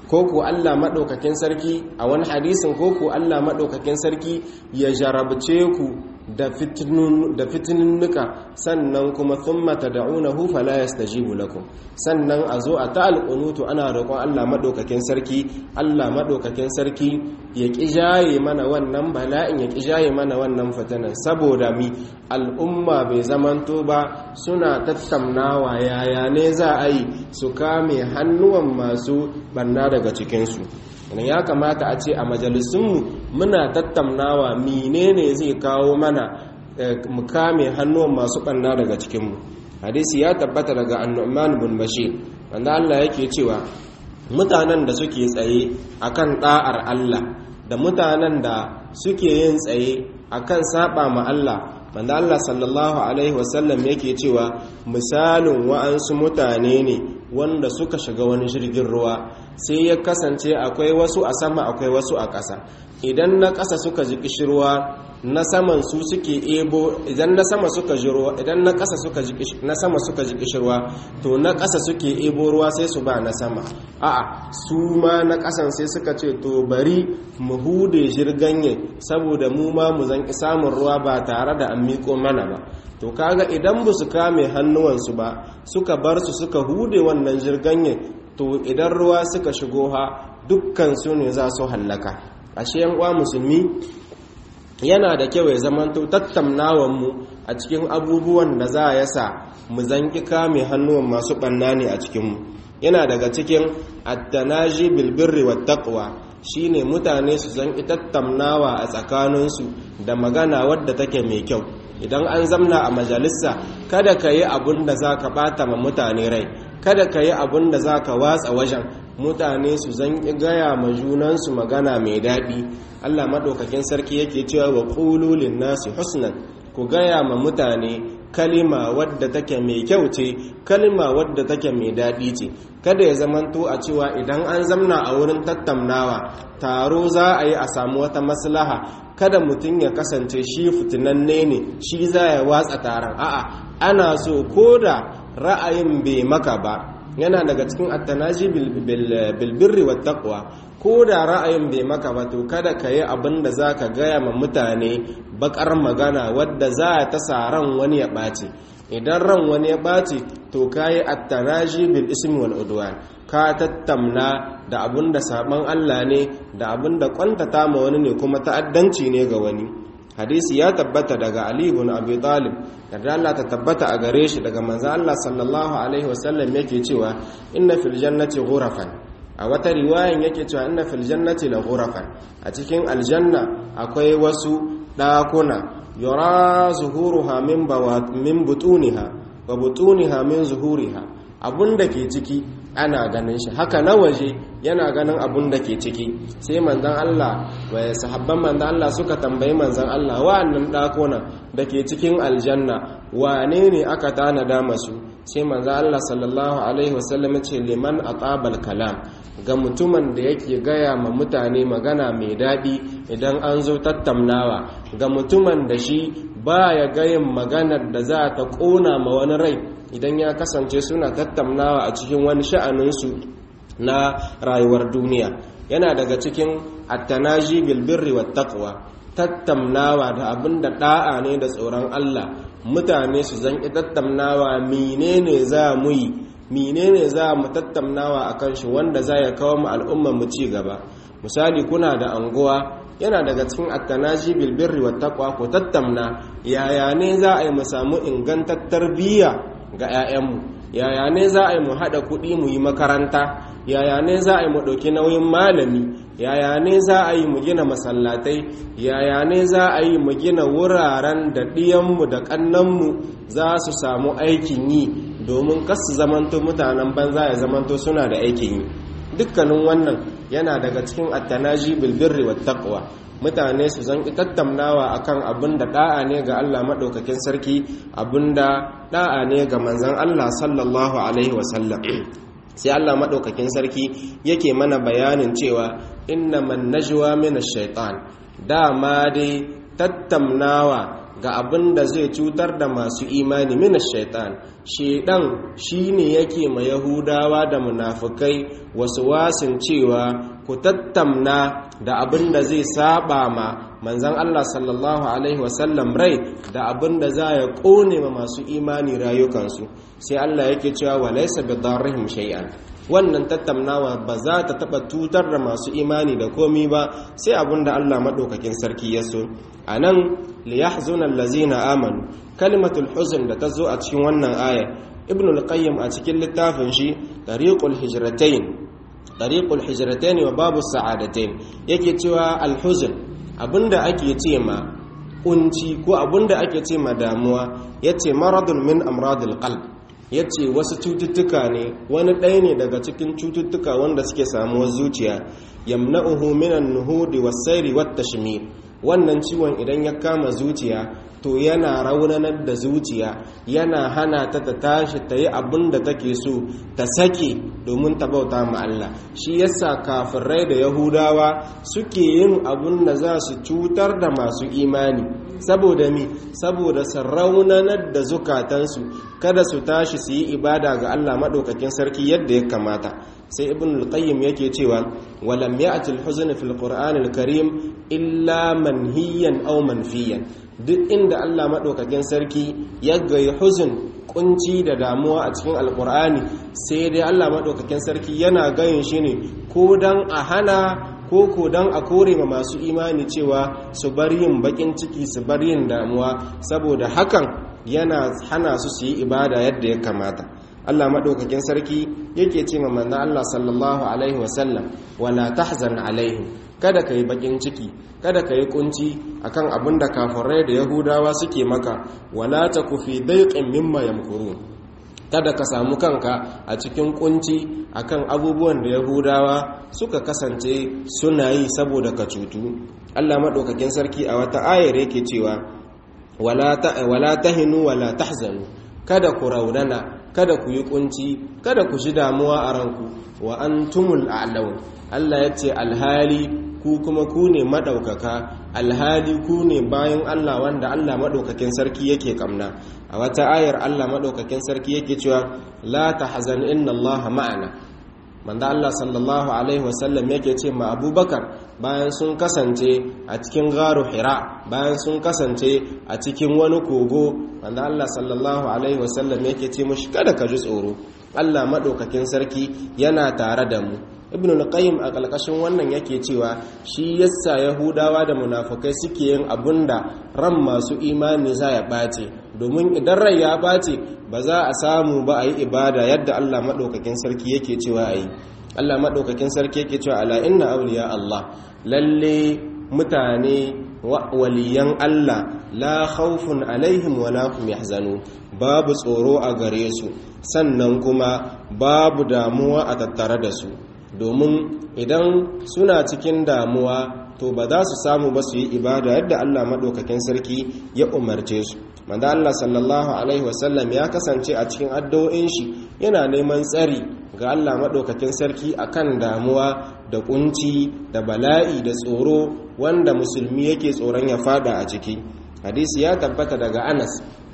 ko ko Allah madaukakin sarki a wani hadisin ko ko Allah madaukakin sarki ya jarabce ku da fitinun da fitinunnuka sannan kuma thumma tad'unahu fala yastajibu lakum sannan a zo a ta alqunutu ana roƙon Allah madaukakin sarki Allah madaukakin sarki ya kijaye mana wannan bala'in ya kijaye mana wannan fitinan saboda mi al'umma bai zamanto ba suna tattaunawa yaya ne za a yi su kame hannuwan masu banna daga cikinsu. Ya kamata a ce a majalisunmu muna tattaunawa menene zai kawo mana mu kame hannuwan masu banna daga cikinmu. Hadisi ya tabbata daga An-Nu'man bin Bashir wanda Allah yake cewa mutanen da suke tsaye akan da'ar Allah da mutanen da suke yin tsaye akan saba ma Allah, wanda Allah sallallahu alaihi wasallam yake cewa misalin wa'ansu mutane ne wanda suka shiga wani jirgin ruwa sai ya kasance akwai wasu a sama akwai wasu a ƙasa. Idan na ƙasa suka ji kishirwa na saman su suke ebo, idan na sama suka ji ruwa, idan na ƙasa suka ji na sama suka ji kishirwa to na ƙasa suke ebo ruwa sai su ba na sama. A'a su ma na ƙasan sai suka ce to bari mu hude jirganye saboda mu ma mu zanki samun ruwa ba tare da an miƙo mana ba. To kaga idan ba su kame hannuwansu ba suka bar su suka hude wannan jirganye to idan ruwa suka shigo ha dukkan su ne za su hallaka. Ashe yan uwa musulmi yana da kyau ya zamanto tattaunawan mu a cikin abubuwan da za ya sa mu zanki kame hannuwan masu banna ne a cikin mu. Yana daga cikin at-tanaji bil birri wat taqwa shine mutane su zanki tattaunawa a tsakaninsu da magana wadda take mai kyau. Idan an zamna a majalisa kada ka yi abun da za ka ɓata ma mutane rai, kada ka yi abun da za ka watsa wajen mutane su zan gaya ma junansu magana mai daɗi. Allah maɗaukakin sarki yake cewa wa qulu lin-nasi husnan, ku gaya ma mutane kalima wadda take mai kyau ce, kalima wadda take mai daɗi ce. Kada ya zamanto a cewa idan an zamna a wurin tattaunawa taro za a yi a samu wata maslaha, kada mutum ya kasance shi fitinanne ne shi za ya watsa taron. A'a, ana so ko da ra'ayin bai maka ba, yana daga cikin attanaji bilbirri wa taqwa, ko da ra'ayin bai maka ba to kada ka yi abin da za ka gaya ma mutane bakar magana wadda za ta sa ran wani ya ɓaci. Idan ran wani ya ɓaci to ka yi attanaji bil ismi wal udwan, ka tattamna da abin da saban Allah ne da abin da kwantata ma wani ne kuma ta'addanci ne ga wani. Hadisi ya tabbata daga Ali ibn Abi Talib, da Allah ta tabbata a gare shi daga manzo Allah sallallahu alaihi wasallam yake cewa inna fil jannati ghurafan, a wata riwayan yake cewa inna fil jannati la ghurafan, a cikin aljanna akwai wasu dakuna yura zuhuruha min bawat min butuniha wa butuniha min zuhuriha, abunda ke ciki ana ganin shi haka na waje yana ganin abun da ke ciki. Sai manzon Allah wa sahabban manzon Allah suka tambayi manzon Allah wa'annan dakona da ke cikin aljanna wane ne aka tanada masu? Sai manzon Allah sallallahu alaihi wasallam ya ce liman atabal kalam, ga mutumin da yake gaya ma mutane magana mai daɗi idan an zo tattaunawa, ga mutumin da shi baya gayin maganar da za ta ƙona ma wani rai idan ya kasance suna tattaunawa a cikin wani sha'aninsu na rayuwar duniya. Yana daga cikin attanaji bil birri wat taqwa, tattaunawa da abin da da'a ne da tsoron Allah. Mutane su zanki tattaunawa menene za mu yi, menene za mu tattaunawa akan shi wanda za ya kawo mu al'umma mu ci gaba. Misali kuna da anguwa, yana daga cikin attanaji bil birri wat taqwa ko tattauna yaya ne za a yi mu samu ingantattar tarbiyya ga 'ya'yanmu, yaya ne za a yi mu haɗa kuɗi mu yi makaranta, yaya ne za a yi mu ɗauki nauyin malami, yaya ne za a yi mu gina masallatai, yaya ne za a yi mu gina wuraren da ɗiyanmu da ƙannanmu za su samu aikin yi domin kas su zamanto mutanen banza ya zamanto suna da aikin yi. Dukkanin wannan yana daga cikin attanaji bil birri wat taqwa. Mutane su zan tattaunawa akan abin da da'a ne ga Allah madaukakin sarki, abin da da'a ne ga manzon Allah sallallahu alaihi wasallam. Sai Allah madaukakin sarki yake mana bayanin cewa innaman najwa minash shaitan, dama dai tattaunawa ga abin da zai cutar da masu imani mina shaitan. Shaidan shine yake ma Yahudawa da munafukai wasu wasin cewa ku tattamna da abin da zai saba ma manzon Allah sallallahu alaihi wasallam rai, da abin da za ya kone ma masu imani rayukansu. Sai Allah yake cewa walaysa bidarrihim shay'an, wannan tattamnawa ba za ta taba tutar da masu imani da komi ba sai abin da Allah madaukakin sarki ya so. Anan liyahzuna allazina amanu, kalimatul huzn da tazo a cikin wannan aya, Ibn al-Qayyim a cikin littafin shi Tariqul Hijratain Tariqul Hijratain wa Babu Sa'adatain yake cewa al-huzn, abinda ake ce ma kunci ko abinda ake ce ma damuwa, yace maradun min amradil qalb, yace wasu cututtuka ne, wani ɗaya ne daga cikin cututtuka wanda suke samuwar zuciya, yamna'uhu minan nuhudi was-sayri wat-tashmir. Wannan ciwon idan ya kama zuciya to yana raunanar da zuciya, yana hana ta ta tashi ta yi abin da take so, ta sake domin ta bauta ma Allah. Shi yasa kafirai da Yahudawa suke yin abin da za su cutar da masu imani, saboda mi saboda su raunanar da zukatansu, kada su tashi su yi ibada ga Allah madaukakin sarki yadda ya kamata. Sai Ibn al-Qayyim yake cewa walam ya'ti al-huzn fi al-Qur'an al-Karim illa manhiyan aw manfiyan. Duk inda Allah madaukakin sarki ya gayi huzn, kunci da damuwa a cikin alqur'ani, sai dai Allah madaukakin sarki yana gayin shi ne ko dan a hana ko ko dan a kore ma masu imani cewa su bar yin bakin ciki, su bar yin damuwa, saboda hakan yana hana su su yi ibada yadda ya kamata. Allah madaukakin sarki yake ce ma manzo Allah sallallahu alaihi wasallam wala tahzan alaihim, kada kai bakin ciki, kada kai kunci akan abinda kafirai da Yahudawa suke maka, wala taku fi dayqin mimma yamkurun, kada ka samu kanka a cikin kunci akan abubuwan da Yahudawa suka kasance suna yi saboda ka cutu. Allah madaukakin sarki a wata ayar yake cewa wala ta wala tahinu wala tahzanu, kada ku raunana, kada ku yi kunci, kada ku ji damuwa a ranku, wa antumul a'laun. Allah ya ce alhali ku kuma ku ne madaukaka, alhali ku ne bayan Allah wanda Allah madaukakin sarki yake kamna. A wata ayar Allah madaukakin sarki yake cewa la tahzan inna Allah ma'ana. Manzo Allah sallallahu alaihi wasallam yake ce ma Abubakar bayan sun kasance a cikin garu Hira, bayan sun kasance a cikin wani kogo, manzo Allah sallallahu alaihi wasallam yake ce mushi kada ka ji tsoro, Allah madaukakin sarki yana tare da mu. Ibn al-Qayyim a kalkashin wannan yake cewa shi yasa Yahudawa da munafikai suke yin abunda ran masu imani za ya bace, domin idan rai ya bace ba za a samu ba a yi ibada yadda Allah madaukakin sarki yake cewa ayi. Allah madaukakin sarki yake cewa ala inna awliya Allah, lalle mutane waliyan Allah la khawfun alaihim wa la hum yahzanun, babu tsoro a gare su, sannan kuma babu damuwa a tattare da su. Domin idan suna cikin damuwa to ba za su samu ba su yi ibada yadda Allah madaukakin sarki ya umarce su. Manzo Allah sallallahu alaihi wasallam ya kasance a cikin addu'o'in shi yana neman tsari ga Allah madaukakin sarki akan damuwa da kunci da bala'i da tsoro wanda musulmi yake tsoron ya fada a ciki. Hadisi ya tabbata daga Anas,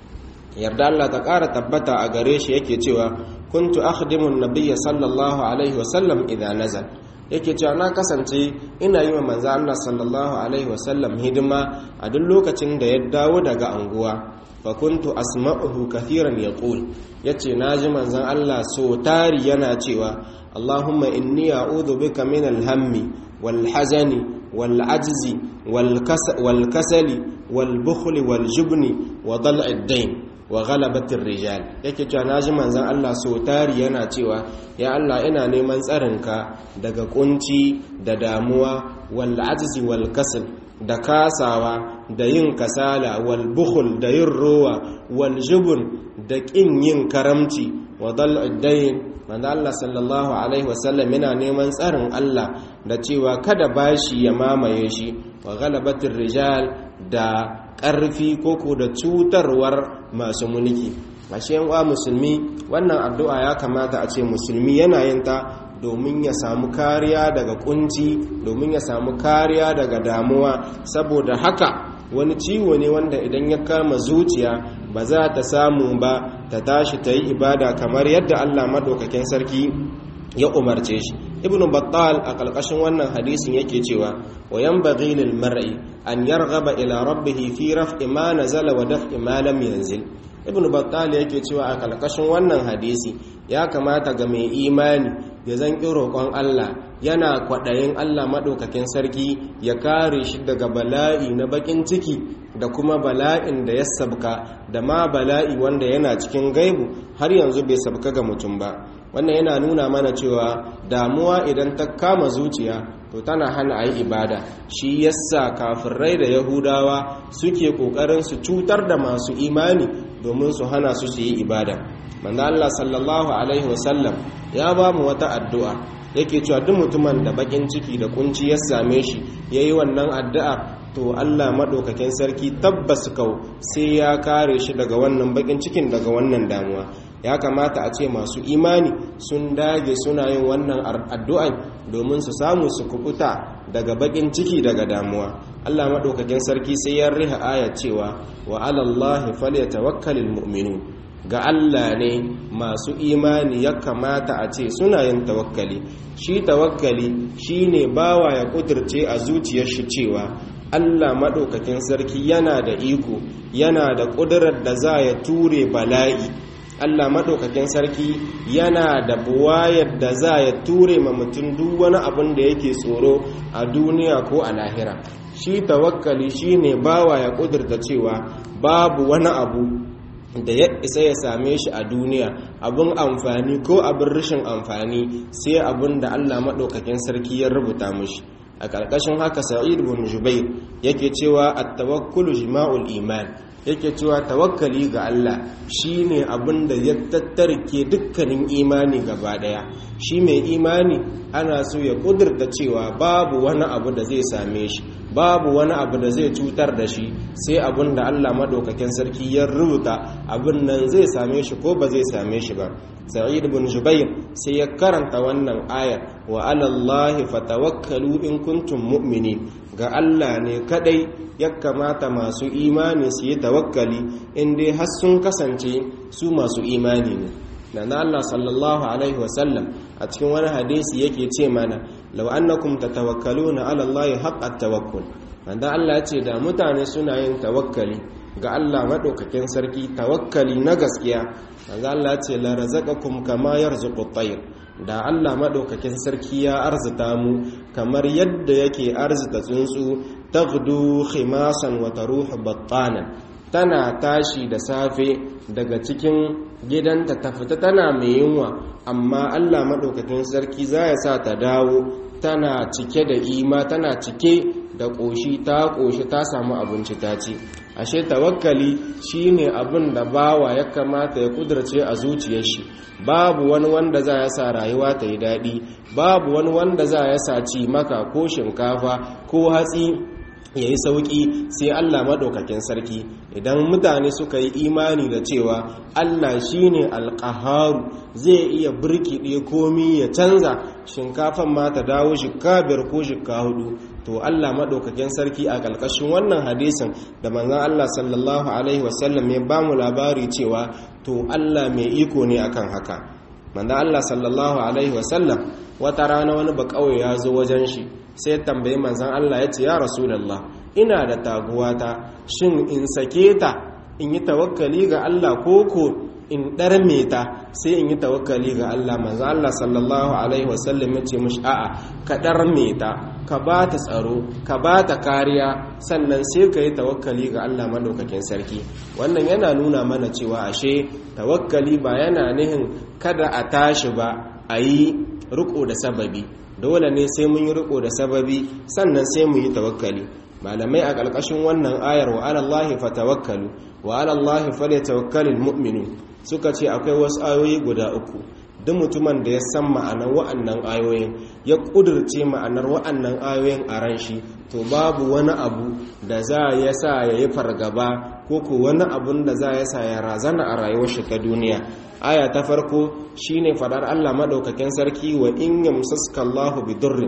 yarda Allah ta ƙara tabbata a gare shi, yake cewa kuntu akhdimu an-nabiyya sallallahu alaihi wasallam idha nazal, yake cewa na kasance ina yi wa manzo Allah sallallahu alaihi wasallam hidima a duk lokacin da ya dawo daga anguwa. Fa kuntu asma'uhu kathiran yaqul, yace naji manzon Allah so tari yana cewa Allahumma inni a'udhu bika min al-hammi wal hazani wal ajzi wal kasali wal bukhli wal jubni wa dal'id dayn wa ghalabatir rijal. Yake cewa naji manzon Allah so tari yana cewa ya Allah ina neman tsarinka daga kunci da damuwa, wal ajzi wal kasal da kasawa da yin kasala, wal bukhul da yin rowa, wal jubun da kin yin karamci, wa dal'id dayn. Manzo Allah sallallahu alaihi wasallam yana neman tsarin Allah da cewa kada bashi ya mamaye shi, wa ghalabatir rijal da ƙarfi koko da cutarwar masu mulki. Ashe yan uwa musulmi, wannan addu'a ya kamata a ce musulmi yana yin ta domin ya samu kariya daga kunci, domin ya samu kariya daga damuwa. Saboda haka wani ciwo ne wanda idan ya kama zuciya ba za ta samu ba ta tashi ta yi ibada kamar yadda Allah madaukakin sarki ya umarce shi. Ibn Battal a kalkashin wannan hadisin yake cewa wa yanbaghi lil mar'i an yarghaba ila rabbih fi raf'i ma nazala wa daf'i ma lam yanzil. Ibn Battal yake cewa a kalkashin wannan hadisi ya kamata ga mai imani ya zanki roƙon Allah, yana kwaɗayin Allah maɗaukakin sarki ya kare shi daga bala'i na baƙin ciki da kuma bala'in da ya sabka da ma bala'i wanda yana cikin gaibu har yanzu bai sabka ga mutum ba. Wannan yana nuna mana cewa damuwa idan ta kama zuciya to tana hana a yi ibada. Shi yasa kafirai da Yahudawa suke ƙoƙarin su cutar da masu imani domin su hana su su yi ibada. Manzo Allah sallallahu alaihi wasallam ya ba mu wata addu'a, yake cewa duk mutumin da bakin ciki da kunci ya same shi yayi wannan addu'a to Allah madaukakin sarki tabbas kau sai ya kare shi daga wannan bakin cikin, daga wannan damuwa. Ya kamata a ce masu imani sun dage suna yin wannan addu'a domin su samu su kubuta daga bakin ciki, daga damuwa. Allah madaukakin sarki sai ya riha ayat cewa wa 'alallahi falyatawakkalul mu'minun. Ga Allah ne masu imani ya kamata a ce suna yin tawakkali. Shi tawakkali shine bawa ya kudirce a zuciyar shi cewa Allah madaukakin sarki yana da iko, yana da kudirar da za ya ture bala'i. Allah madaukakin sarki yana da buwayar da za ya ture ma mutum duk wani abin da yake tsoro a duniya ko a lahira. Shi tawakkali shine bawa ya kudirta cewa babu wani abu da ya isa ya same shi a duniya, abin amfani ko abin rashin amfani, sai abin da Allah maɗaukakin sarki ya rubuta mushi. A ƙarƙashin haka Sa'id bin Jubair yake cewa at-tawakkulu jima'ul iman, yake cewa tawakkali ga Allah shine abin da ya tattarke dukkanin imani gaba daya. Shi mai imani ana so ya kudurta cewa babu wani abu da zai same shi, babu wani abu da zai cutar da shi, sai abin da Allah madaukakin sarki ya rubuta abin nan zai same shi ko ba zai same shi ba. Sa'id bin Jubair sai ya karanta wannan ayar wa 'alallahi fatawakkalu in kuntum mu'minin. Ga Allah ne kadai ya kamata masu imani su yi tawakkali in dai har sun kasance su masu imani ne. Dan Allah sallallahu alaihi wasallam a cikin wani hadisi yake ce mana law annakum tatawakkaluna 'ala Allahi haqqat tawakkul. Dan Allah ya ce da mutane suna yin tawakkali ga Allah madaukakin sarki, tawakkali na gaskiya, dan Allah ya ce la razaqakum kama yarzuqut tayr. Da Allah madaukakin sarki ya arzuta mu kamar yadda yake arzuta tsuntsu, taghdu khimasan wa taruhu battanan. Tana tashi da safe daga cikin gidanta ta fita tana mai yunwa, amma Allah maɗaukakin sarki za ya sa ta dawo tana cike da ima, tana cike da ƙoshi, ta ƙoshi ta samu abinci ta ci. Ashe tawakkali shine abin da bawa ya kamata ya kudurce a zuciyar shi. Babu wani wanda za ya sa rayuwa ta yi daɗi, babu wani wanda za ya sa ci maka ko shinkafa ko hatsi ya yi sauƙi sai Allah maɗaukakin sarki. Idan mutane suka yi imani da cewa Allah shi ne alƙaharu, zai iya birkiɗe komi ya canza, shinkafan ma ta dawo shikka biyar ko shikka hudu, to Allah maɗaukakin sarki a ƙarƙashin wannan hadisin da manzon Allah sallallahu alaihi wasallam ya ba mu labari cewa to Allah mai iko ne akan haka. Manzon Allah sallallahu alaihi wasallam wata rana wani bakawai ya zo wajen shi, sai tambayi manzan Allah ya ce ya Rasulullah, ina da taguwata, shin in sake ta in yi tawakkali ga Allah koko in ɗarme ta sai in yi tawakkali ga Allah? Manzan Allah sallallahu alaihi wasallam ya ce mashi a'a, ka ɗarme ta, ka ba ta tsaro, ka ba ta kariya, sannan sai ka yi tawakkali ga Allah madaukakin sarki. Wannan yana nuna mana cewa ashe tawakkali ba yana nihin kada a tashi ba a yi riko da sababi, dole ne sai mun yi riko da sababi sannan sai mu yi tawakkali. Malamai a ƙarƙashin wannan ayar wa 'alallahi fatawakkalu wa 'alallahi falyatawakkalul mu'minun suka ce akwai wasu ayoyi guda uku. Duk mutumin da ya san ma'anar wa'annan ayoyin, ya ƙudurce ma'anar wa'annan ayoyin a ran shi, to babu wani abu da za ya sa ya yi fargaba ko ko wani abun da za ya sa ya razana a rayuwar shi ta duniya. Aya ta farko shine fadar Allah madaukakin sarki wa in yamsaska Allahu bidurrin,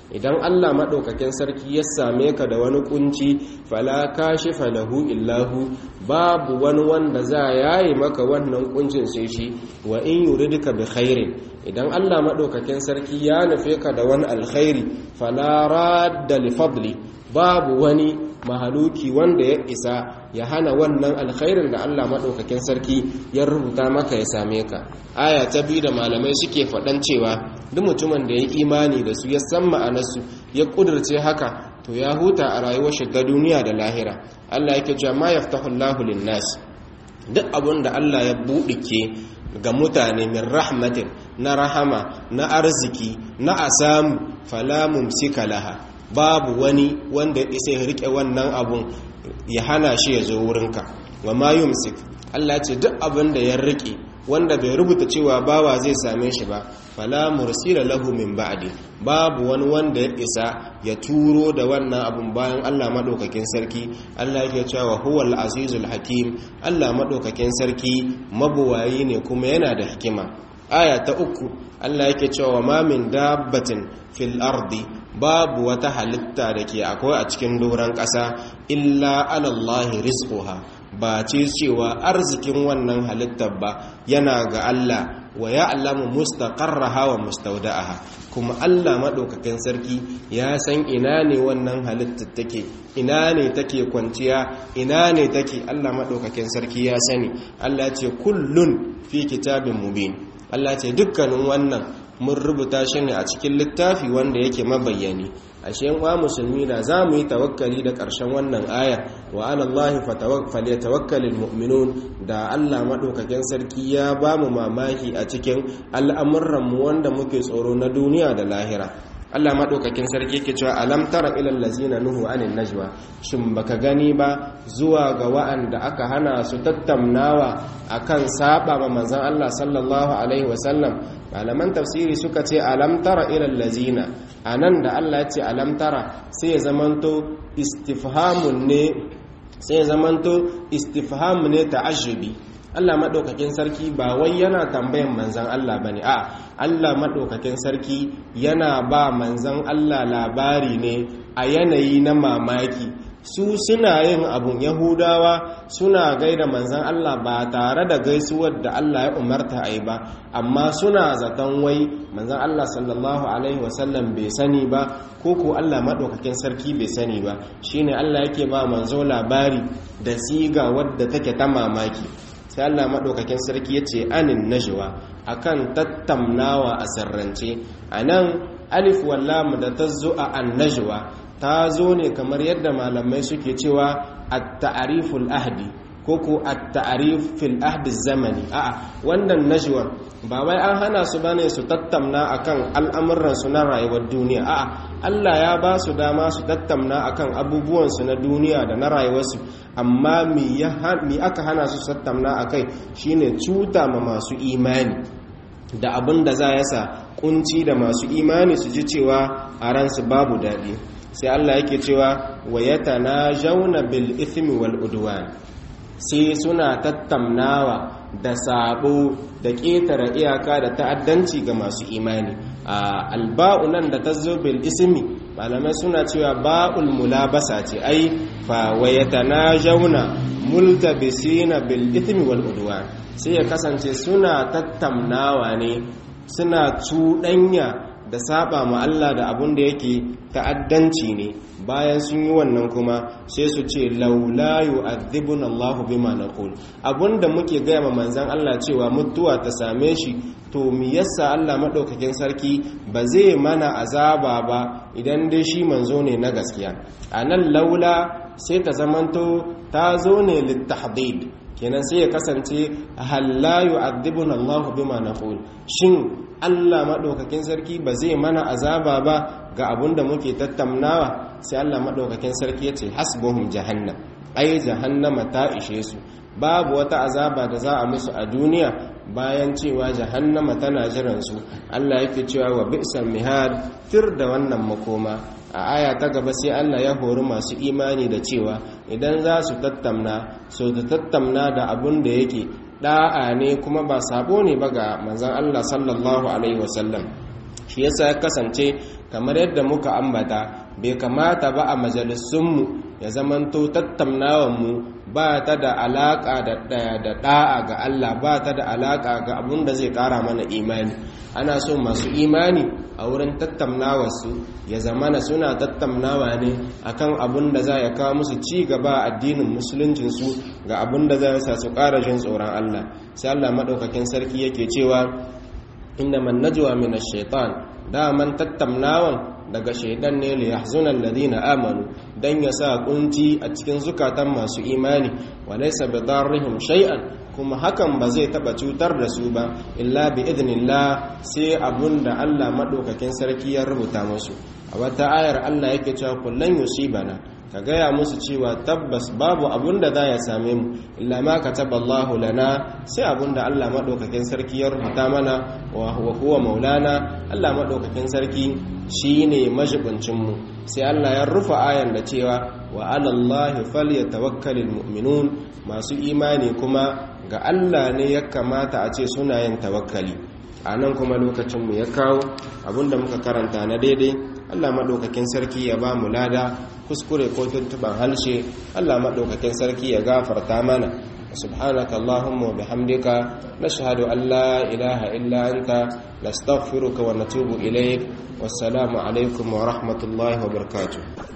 idan Allah madaukakin sarki ya same ka da wani kunci fala kashifa lahu illahu babu wani wanda za yayi maka wannan kuncin sai shi wa in yuridka bi khairin idan Allah madaukakin sarki ya nufe ka da wani alkhairi fala radda li fadli babu wani mahaluki wanda ya isa ya hana wannan alkhairin da Allah madaukakin sarki ya rubuta maka ya same ka. Aya ta biyu da malamai suke faɗan cewa duk mutumin da ya imani da su ya san ma'anarsu ya kudurce haka to ya huta a rayuwar shi ta duniya da lahira. Allah yake cewa ma yaftahu Allahu lin-nas duk abun da Allah ya buɗike ga mutane min rahmatin na rahama na arziki na asamu fala mumsika laha babu wani wanda ya isa ya rike wannan abun ya hana shi ya zo wurinka. Wa ma yumsik Allah ce duk abin da ya rike wanda bai rubuta cewa bawa zai same shi ba fala mursila lahu min ba'di babu wani wanda ya isa ya turo da wannan abun bayan Allah madaukakin sarki. Allah yake cewa huwal azizul hakim Allah madaukakin sarki mabuwayi ne kuma yana da hikima. Aya ta uku Allah yake cewa ma min dabbatin fil ardi babu wata halitta da ke akwai a cikin doron ƙasa illa alallahi rizquha ba ce cewa arzikin wannan halittar ba yana ga Allah wa ya'lamu mustaqarraha wa mustawda'aha kuma Allah madaukakin sarki ya san ina ne wannan halittar take ina ne take kwanciya ina ne take Allah madaukakin sarki ya sani. Allah ce kullun fi kitabin mubin Allah ce dukkanin wannan mun rubuta shi ne a cikin littafi wanda yake mabayyani. ashe yan uwa musulmi da za mu yi tawakkali da ƙarshen wannan aya wa ala Allahi falyatawakkalul mu'minun da Allah madaukakin sarki ya ba mu mamaki a cikin al'amuran mu wanda muke tsoro na duniya da lahira. Allah madaukakin sarki yake cewa alam tara ilal ladzina nuhu anin najwa shin baka gani ba zuwa ga wa'anda aka hana su tattaunawa akan saba ma manzon Allah sallallahu alaihi wasallam. Malaman tafsiri suka ce alam tara ilal ladzina anan da Allah ya ce alam tara sai ya zamanto istifhamun ne sai ya zamanto istifham ne ta'ajjubi. Allah madaukakin sarki ba wai yana tambayan manzon Allah bane a Allah madaukakin sarki yana ba manzon Allah labari ne a yanayi na mamaki. Su suna yin abun Yahudawa suna gaida manzon Allah ba tare da gaisuwar da Allah ya umarta a yi ba, amma suna zaton wai manzon Allah sallallahu alaihi wasallam bai sani ba ko ko Allah madaukakin sarki bai sani ba. Shine Allah yake ba manzo labari da siga wadda take ta mamaki. Sai Allah madaukakin sarki yace anin najwa akan tattamnawa a sirrance. Anan alif wal lam da tazo a an najwa ta zo ne kamar yadda malamai suke cewa at-ta'riful ahdi ko ko at-ta'rif fil ahdi zamani. A'a wannan najwa ba wai an hana su bane su tattamna akan al'amuran su na rayuwar duniya. A'a Allah ya ba su dama su tattamna akan abubuwan su na duniya da na rayuwarsu, amma mi ya mi aka hana su tattamna akai shine cuta ma masu imani da abin da za ya sa kunci da masu imani su ji cewa a ransu babu daɗi. Sai Allah yake cewa wa yatanajawna bil ithmi wal udwan sai suna tattamnawa da sabo da ƙetare iyaka da ta'addanci ga masu imani. Alba'u nan da tazo bil ismi malamai suna cewa ba'ul mulabasa ce, ai fa wa yatanajawna multabisina bil ithmi wal udwan sai ya kasance suna tattamnawa ne suna cuɗanya da saba ma Allah da abun da yake ta'addanci ne. Bayan sun yi wannan kuma sai su ce laula yu'adhibuna Allahu bima naqul, abunda muke gaya ma manzon Allah cewa mutuwa ta same shi to me yasa Allah madaukakin sarki ba zai mana azaba ba idan dai shi manzo ne na gaskiya. Anan laula sai ta zamanto ta zo ne litahdid, kenan sai ya kasance hal la yu'adhibuna Allahu bima naqul, shin Allah maɗaukakin sarki ba zai mana azaba ba ga abun da muke tattamnawa. Sai Allah maɗaukakin sarki ya ce hasbuhum jahannam, ai jahannama ta ishe su, babu wata azaba da za a musu a duniya bayan cewa jahannama tana jiran su. Allah yake cewa wa bi'sal mihad, fir da wannan makoma. A aya ta gaba sai Allah ya hori masu imani da cewa idan za su tattamna so da tattamna da abun da yake da'a ne kuma ba sabo ne ba ga manzon Allah sallallahu alaihi wasallam. Shi yasa ya kasance kamar yadda muka ambata bai kamata ba a majalisunmu ya zamanto tattaunawanmu ba ta da alaka da da da'a ga Allah, ba ta da alaka ga abun da zai kara mana imani. Ana so masu imani a wurin tattaunawarsu ya zamana suna tattaunawa ne akan abun da za ya kawo musu ci gaba a addinin musuluncinsu, ga abun da za ya sa su ƙara jin tsoron Allah. Sai Allah madaukakin sarki yake cewa innaman najwa minash shaitan, daman tattaunawan daga shaidan ne li yahzuna alladhina amanu, dan ya sa kunci a cikin zukatan masu imani, wa laysa bidarrihim shay'an, kuma hakan ba zai taba cutar da su ba illa bi idnillah, sai abunda Allah madaukakin sarki ya rubuta musu. A wata ayar Allah yake cewa kullan yusibana, ka gaya musu cewa tabbas babu abunda za ya same mu illa ma kataballahu lana, sai abunda Allah madaukakin sarki ya rubuta mana, wa huwa maulana, Allah madaukakin sarki shine majibincin mu. Sai Allah ya rufa ayan da cewa wa alallahi falyatawakkalul mu'minun, masu imani kuma ga Allah ne ya kamata a ce suna yin tawakkali. A nan kuma lokacin mu ya kawo, abinda muka karanta na daidai Allah madaukakin sarki ya ba mu lada, kuskure ko tuntuban halshe Allah madaukakin sarki ya gafarta mana. subhanaka allahumma wa bihamdika nashhadu an la ilaha illa anta nastaghfiruka wa natubu ilayk. wassalamu alaikum wa rahmatullahi wa barakatuh.